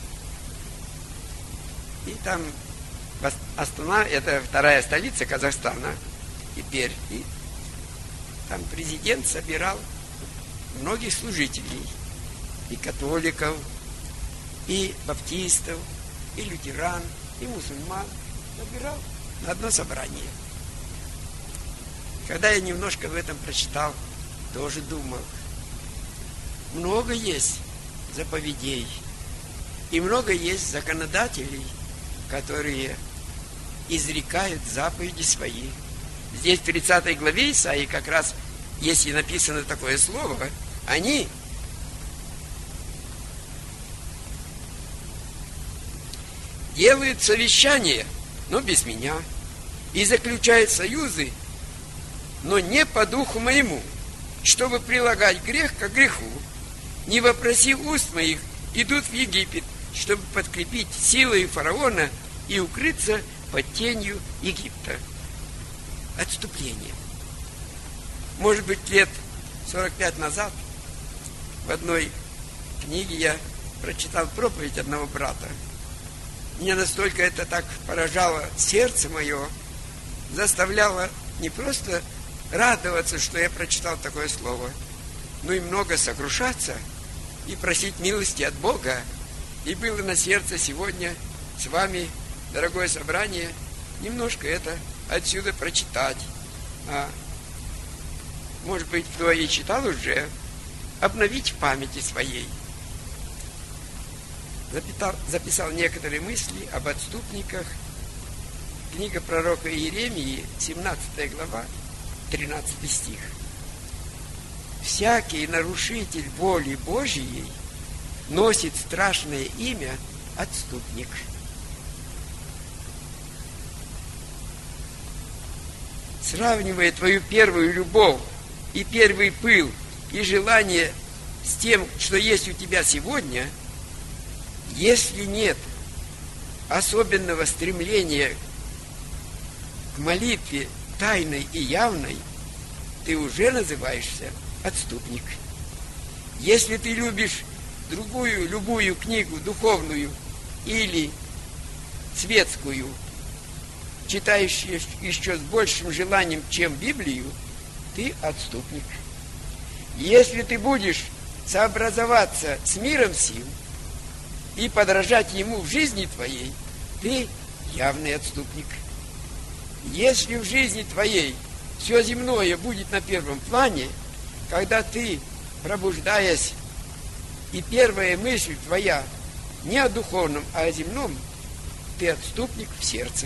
S1: И там Астана, это вторая столица Казахстана, теперь. И там президент собирал многих служителей, и католиков, и баптистов, и лютеран, и мусульман. Собирал на одно собрание. Когда я немножко в этом прочитал, тоже думал, много есть заповедей, и много есть законодателей, которые изрекают заповеди свои. Здесь в 30 главе Исаии как раз, если написано такое слово, они делают совещания, но без меня, и заключают союзы, но не по духу моему, чтобы прилагать грех к греху, не вопросив уст моих, идут в Египет, чтобы подкрепить силой фараона и укрыться под тенью Египта. отступление. Может быть, лет 45 назад в одной книге я прочитал проповедь одного брата. Меня настолько это так поражало сердце мое, заставляло не просто радоваться, что я прочитал такое слово, но и много сокрушаться и просить милости от Бога. И было на сердце сегодня с вами, дорогое собрание, немножко это отсюда прочитать. Может быть, кто и читал уже, обновить в памяти своей. Записал некоторые мысли об отступниках. Книга пророка Иеремии, 17 глава, 13 стих. «Всякий нарушитель воли Божией носит страшное имя отступник». Сравнивая твою первую любовь и первый пыл и желание с тем, что есть у тебя сегодня, если нет особенного стремления к молитве тайной и явной, ты уже называешься отступник. Если ты любишь любую книгу духовную или светскую, читаешь еще с большим желанием, чем Библию, ты отступник. Если ты будешь сообразоваться с миром сим и подражать ему в жизни твоей, ты явный отступник. Если в жизни твоей все земное будет на первом плане, когда ты, пробуждаясь, и первая мысль твоя не о духовном, а о земном, ты отступник в сердце.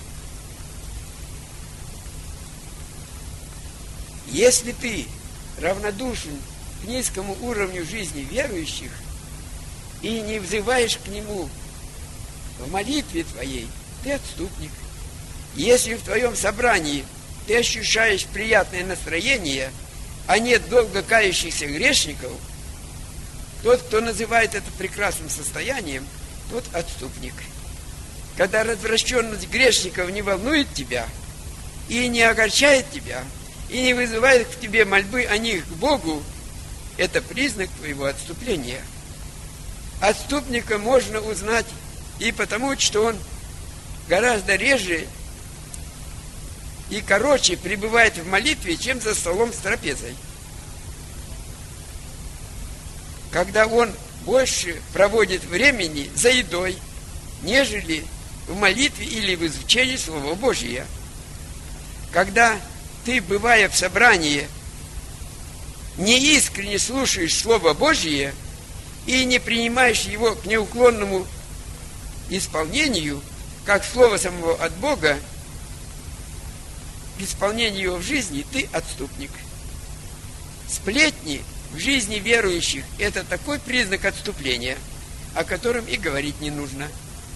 S1: Если ты равнодушен к низкому уровню жизни верующих и не взываешь к нему в молитве твоей, ты отступник. Если в твоем собрании ты ощущаешь приятное настроение, а нет долго кающихся грешников, тот, кто называет это прекрасным состоянием, тот отступник. Когда развращенность грешников не волнует тебя и не огорчает тебя, и не вызывает к тебе мольбы о них к Богу, это признак твоего отступления. Отступника можно узнать и потому, что он гораздо реже и короче пребывает в молитве, чем за столом с трапезой. Когда он больше проводит времени за едой, нежели в молитве или в изучении Слова Божия. Когда ты, бывая в собрании, неискренне слушаешь Слово Божие и не принимаешь его к неуклонному исполнению, как Слово самого от Бога, к исполнению его в жизни, ты отступник. Сплетни в жизни верующих – это такой признак отступления, о котором и говорить не нужно.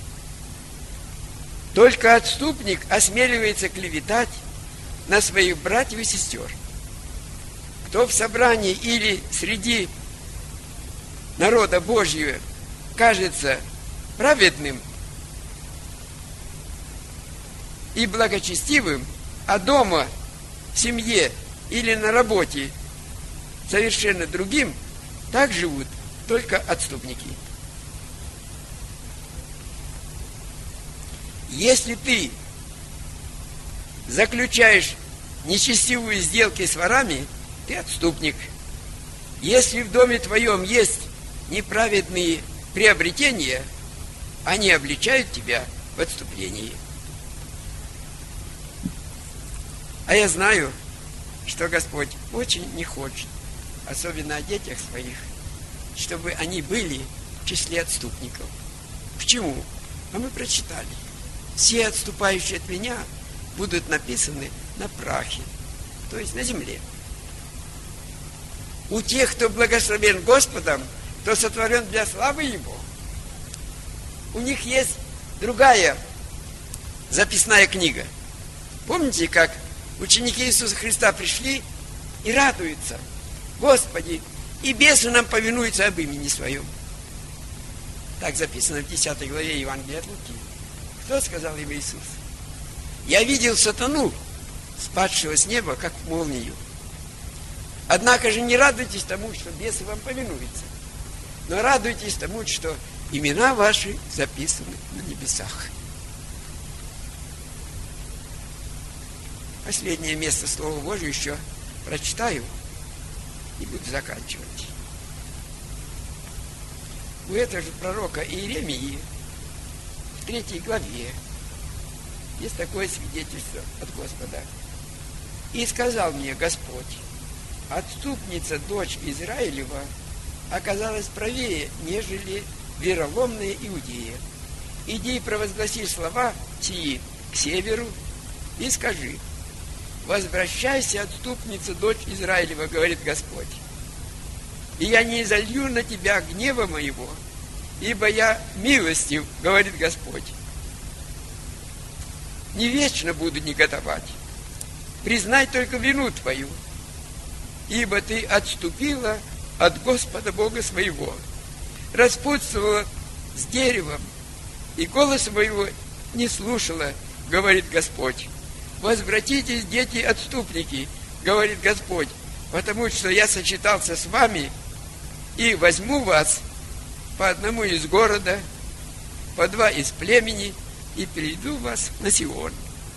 S1: Только отступник осмеливается клеветать на своих братьев и сестер. Кто в собрании или среди народа Божьего кажется праведным и благочестивым, а дома, в семье или на работе совершенно другим, так живут только отступники. Если ты заключаешь нечестивые сделки с ворами, ты отступник. Если в доме твоем есть неправедные приобретения, они обличают тебя в отступлении. А я знаю, что Господь очень не хочет, особенно о детях своих, чтобы они были в числе отступников. Почему? А мы прочитали. Все отступающие от меня будут написаны на прахе, то есть на земле. У тех, кто благословен Господом, кто сотворен для славы Его, у них есть другая записная книга. Помните, как ученики Иисуса Христа пришли и радуются: Господи, и бесы нам повинуются об имени Своем. Так записано в 10 главе Евангелия от Луки. Кто сказал им Иисус? Я видел сатану спадшего с неба, как молнию. Однако же не радуйтесь тому, что бесы вам повинуются, но радуйтесь тому, что имена ваши записаны на небесах. Последнее место Слова Божьего еще прочитаю и буду заканчивать. У этого же пророка Иеремии в 3 главе есть такое свидетельство от Господа. «И сказал мне Господь: отступница, дочь Израилева, оказалась правее, нежели вероломная Иудея. Иди и провозгласи слова сии к северу и скажи: возвращайся, отступница, дочь Израилева, говорит Господь, и я не изолью на тебя гнева моего, ибо я милостив, говорит Господь. Не вечно буду негодовать. Признай только вину твою, ибо ты отступила от Господа Бога своего, распутствовала с деревом, и голоса моего не слушала, говорит Господь. Возвратитесь, дети отступники, говорит Господь, потому что я сочетался с вами и возьму вас по одному из города, по 2 из племени, и перейду вас на Сион».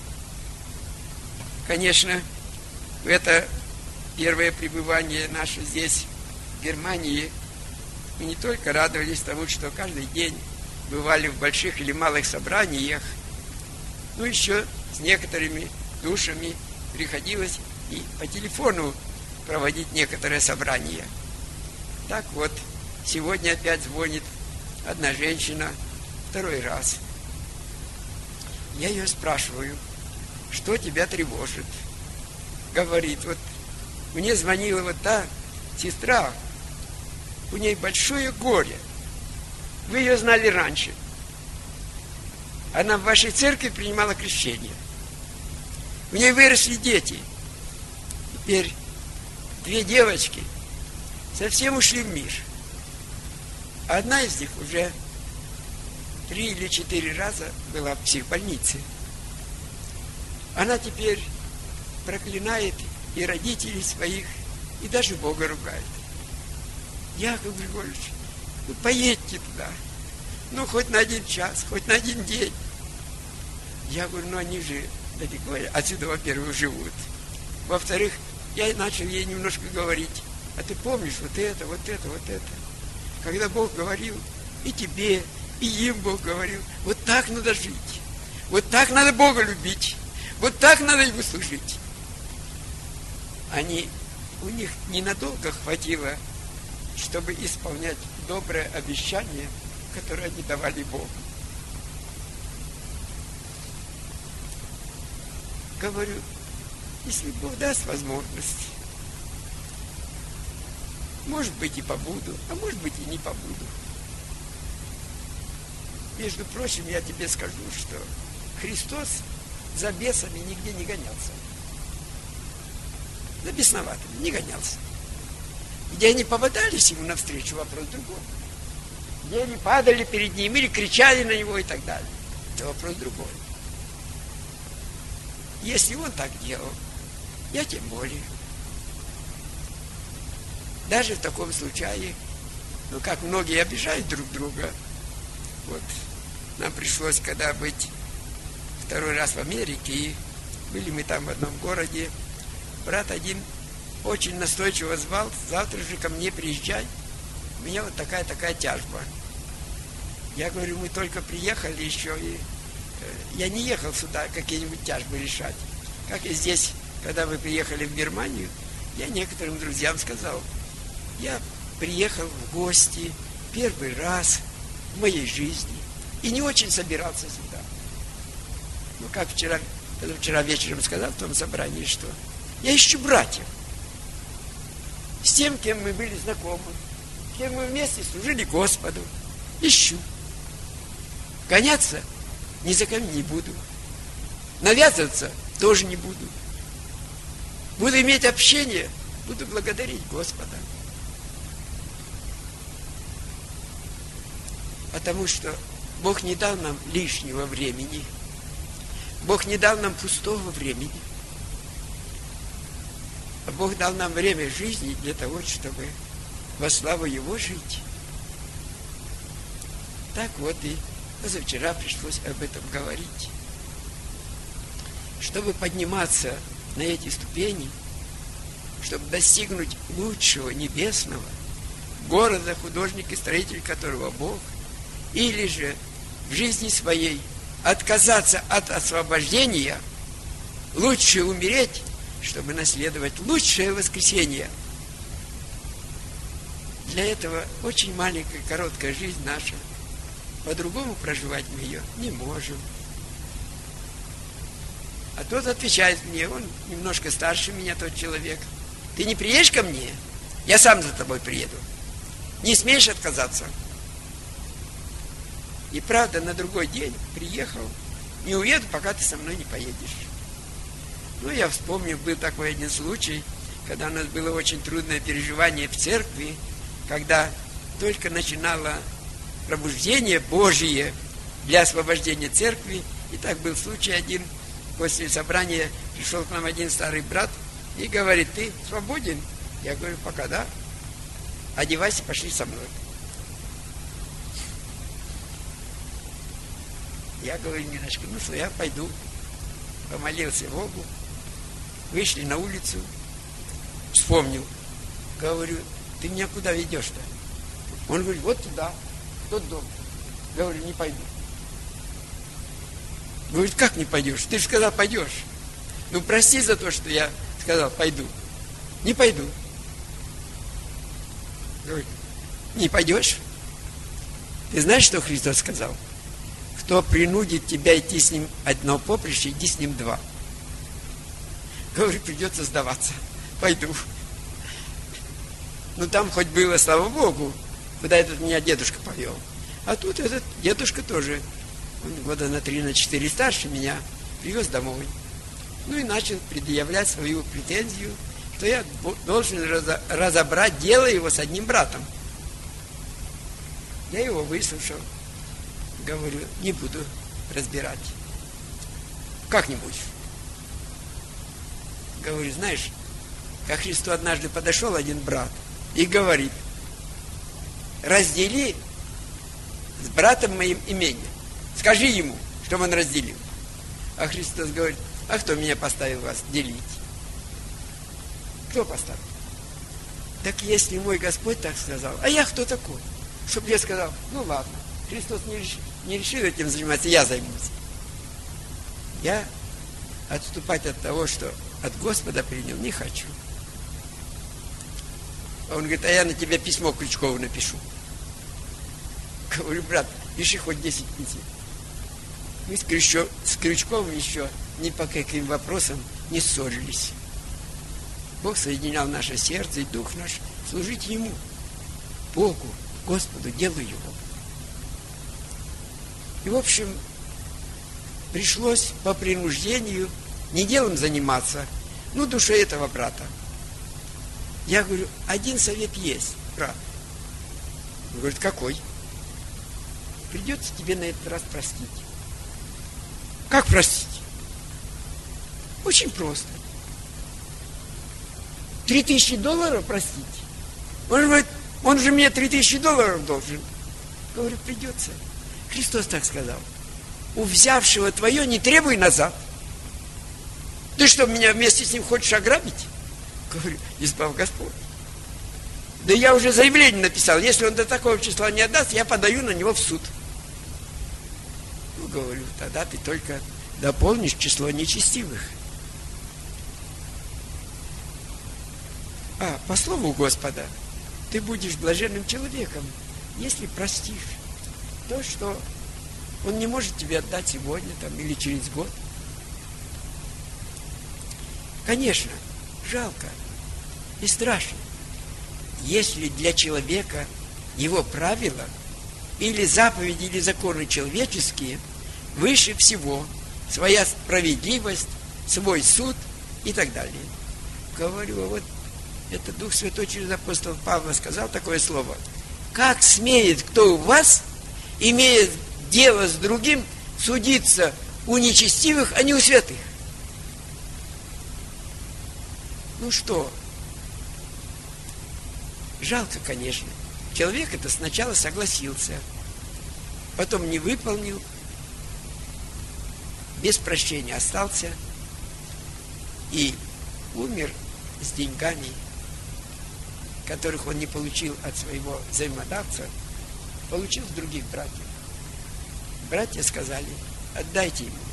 S1: Конечно, это первое пребывание наше здесь, в Германии, мы не только радовались тому, что каждый день бывали в больших или малых собраниях, но еще с некоторыми душами приходилось и по телефону проводить некоторые собрания. Так вот, сегодня опять звонит одна женщина, 2-й раз. Я ее спрашиваю: что тебя тревожит? Говорит: вот мне звонила вот та сестра, у ней большое горе. Вы ее знали раньше. Она в вашей церкви принимала крещение. У нее выросли дети. Теперь 2 девочки совсем ушли в мир. Одна из них уже 3 или 4 раза была в психбольнице. Она теперь проклинает и родителей своих, и даже Бога ругает. Яков Григорьевич, ну поедьте туда, ну хоть на 1 час, хоть на 1 день. Я говорю: ну они же далеко отсюда, во-первых, живут. Во-вторых, я начал ей немножко говорить: а ты помнишь вот это, вот это, вот это. Когда Бог говорил и тебе, и им Бог говорил: вот так надо жить, вот так надо Бога любить, вот так надо Ему служить. У них ненадолго хватило, чтобы исполнять доброе обещание, которое они давали Богу. Говорю: если Бог даст возможность, может быть, и побуду, а может быть, и не побуду. Между прочим, я тебе скажу, что Христос за бесами нигде не гонялся. За бесноватыми не гонялся. Где они попадались ему навстречу, вопрос другой. Где они падали перед ним или кричали на него и так далее. Это вопрос другой. Если он так делал, я тем более. Даже в таком случае, ну как многие обижают друг друга. Вот нам пришлось, когда быть 2-й раз в Америке, и были мы там в одном городе, брат один очень настойчиво звал: завтра же ко мне приезжай, у меня вот такая тяжба. Я говорю: мы только приехали еще, и я не ехал сюда какие-нибудь тяжбы решать. Как и здесь, когда мы приехали в Германию, я некоторым друзьям сказал: я приехал в гости 1-й раз в моей жизни и не очень собирался сюда. Ну, как вчера вечером сказал в том собрании, что я ищу братьев, с тем, кем мы были знакомы, с кем мы вместе служили Господу. Ищу. Гоняться ни за кем не буду. Навязываться тоже не буду. Буду иметь общение, буду благодарить Господа. Потому что Бог не дал нам лишнего времени. Бог не дал нам пустого времени.
S2: А Бог дал нам время жизни для того, чтобы во славу Его жить. Так вот и позавчера пришлось об этом говорить. Чтобы подниматься на эти ступени, чтобы достигнуть лучшего небесного города, художник и строитель которого Бог, или же в жизни своей отказаться от освобождения, лучше умереть, чтобы наследовать лучшее воскресение. Для этого очень маленькая, короткая жизнь наша. По-другому проживать мы ее не можем. А тот отвечает мне, он немножко старше меня, тот человек. Ты не приедешь ко мне? Я сам за тобой приеду. Не смеешь отказаться? И правда, на другой день приехал. Не уеду, пока ты со мной не поедешь. Ну, я вспомнил, был такой один случай, когда у нас было очень трудное переживание в церкви, когда только начинало пробуждение Божие для освобождения церкви. И так был случай один. После собрания пришел к нам один старый брат и говорит: ты свободен? Я говорю: пока да. Одевайся, пошли со мной. Я говорю немножко: ну что, я пойду. Помолился Богу. Вышли на улицу. Вспомнил. Говорю: ты меня куда ведешь-то? Он говорит: вот туда, в тот дом. Говорю: не пойду. Говорит: как не пойдешь? Ты же сказал, пойдешь. Ну, прости за то, что я сказал, пойду. Не пойду. Говорит: не пойдешь? Ты знаешь, что Христос сказал? Кто принудит тебя идти с ним одно поприще, иди с ним два. Говорю: придется сдаваться. Пойду. Ну, там хоть было, слава Богу, куда этот меня дедушка повел. А тут этот дедушка тоже, он года на 3-4 старше меня, привез домой. Ну и начал предъявлять свою претензию, что я должен разобрать дело его с одним братом. Я его выслушал. Говорю: не буду разбирать. Как не будешь? Говорю: знаешь, ко Христу однажды подошел один брат и говорит: раздели с братом моим имение. Скажи ему, чтобы он разделил. А Христос говорит: а кто меня поставил вас делить? Кто поставил? Так если мой Господь так сказал, а я кто такой? Чтоб я сказал: ну ладно, Христос не решил этим заниматься, я займусь. Я отступать от того, что от Господа принял, не хочу. Он говорит: а я на тебя письмо Крючкову напишу. Говорю: брат, пиши хоть 10 писем. Мы с Крючковым еще ни по каким вопросам не ссорились. Бог соединял наше сердце и дух наш служить Ему, Богу, Господу, делу Его. И, в общем, пришлось по принуждению не делом заниматься, ну, душой этого брата. Я говорю: один совет есть, брат. Он говорит: какой? Придется тебе на этот раз простить. Как простить? Очень просто. $3000 простить. Он говорит: он же мне $3000 должен. Говорю: придется. Христос так сказал: у взявшего твое не требуй назад. Ты что, меня вместе с ним хочешь ограбить? Говорю: избавь Господь. Да я уже заявление написал. Если он до такого числа не отдаст, я подаю на него в суд. Ну, говорю: тогда ты только дополнишь число нечестивых. А по слову Господа, ты будешь блаженным человеком, если простишь то, что он не может тебе отдать сегодня там, или через год. Конечно, жалко и страшно, если для человека его правила или заповеди, или законы человеческие выше всего, своя справедливость, свой суд и так далее. Говорю: вот это Дух Святой через апостола Павла сказал такое слово: как смеет кто у вас, имея дело с другим, судиться у нечестивых, а не у святых? Ну что, Жалко, конечно. Человек это сначала согласился, потом не выполнил, без прощения остался и умер с деньгами, которых он не получил от своего взаимодавца, получил с других братьев. Братья сказали: отдайте ему.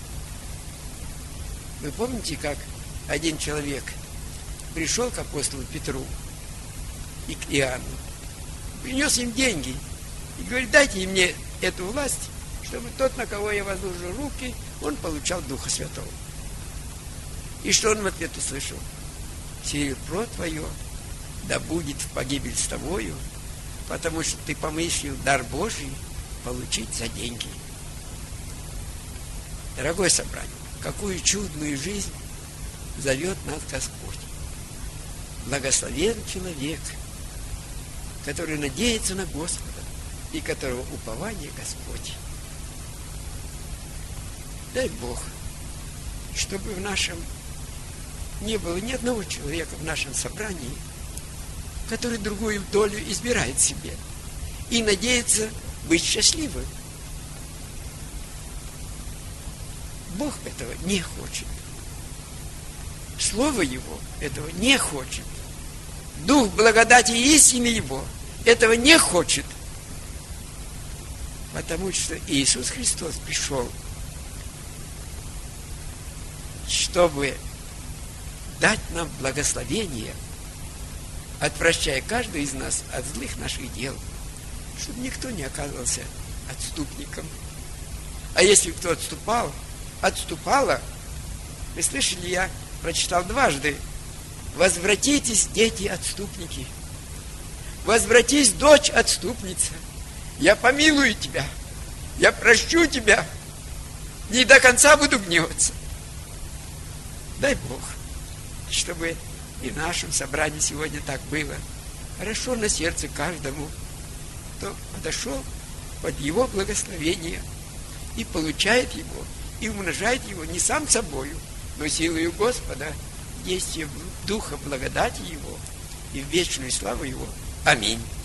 S2: Вы помните, как один человек пришел к апостолу Петру и к Иоанну, принес им деньги и говорит: дайте мне эту власть, чтобы тот, на кого я возложу руки, он получал Духа Святого. И что он в ответ услышал? Серебро твое да будет в погибель с тобою, потому что ты помыслил дар Божий получить за деньги. Дорогое собрание, какую чудную жизнь зовет нас Господь. Благословен человек, который надеется на Господа и которого упование Господь. Дай Бог, чтобы в нашем не было ни одного человека в нашем собрании, который другую долю избирает себе и надеется быть счастливым. Бог этого не хочет. Слово Его этого не хочет. Дух благодати и истины Его этого не хочет. Потому что Иисус Христос пришел, чтобы дать нам благословение, отвращая каждого из нас от злых наших дел, чтобы никто не оказывался отступником. А если кто отступала, вы слышали, я прочитал дважды: возвратитесь, дети отступники, возвратись, дочь отступница, я помилую тебя, я прощу тебя, не до конца буду гневаться. Дай Бог, чтобы и в нашем собрании сегодня так было. Хорошо на сердце каждому, кто подошел под Его благословение и получает его, и умножает его не сам собою, но силою Господа, действием Духа благодати Его и в вечную славу Его. Аминь.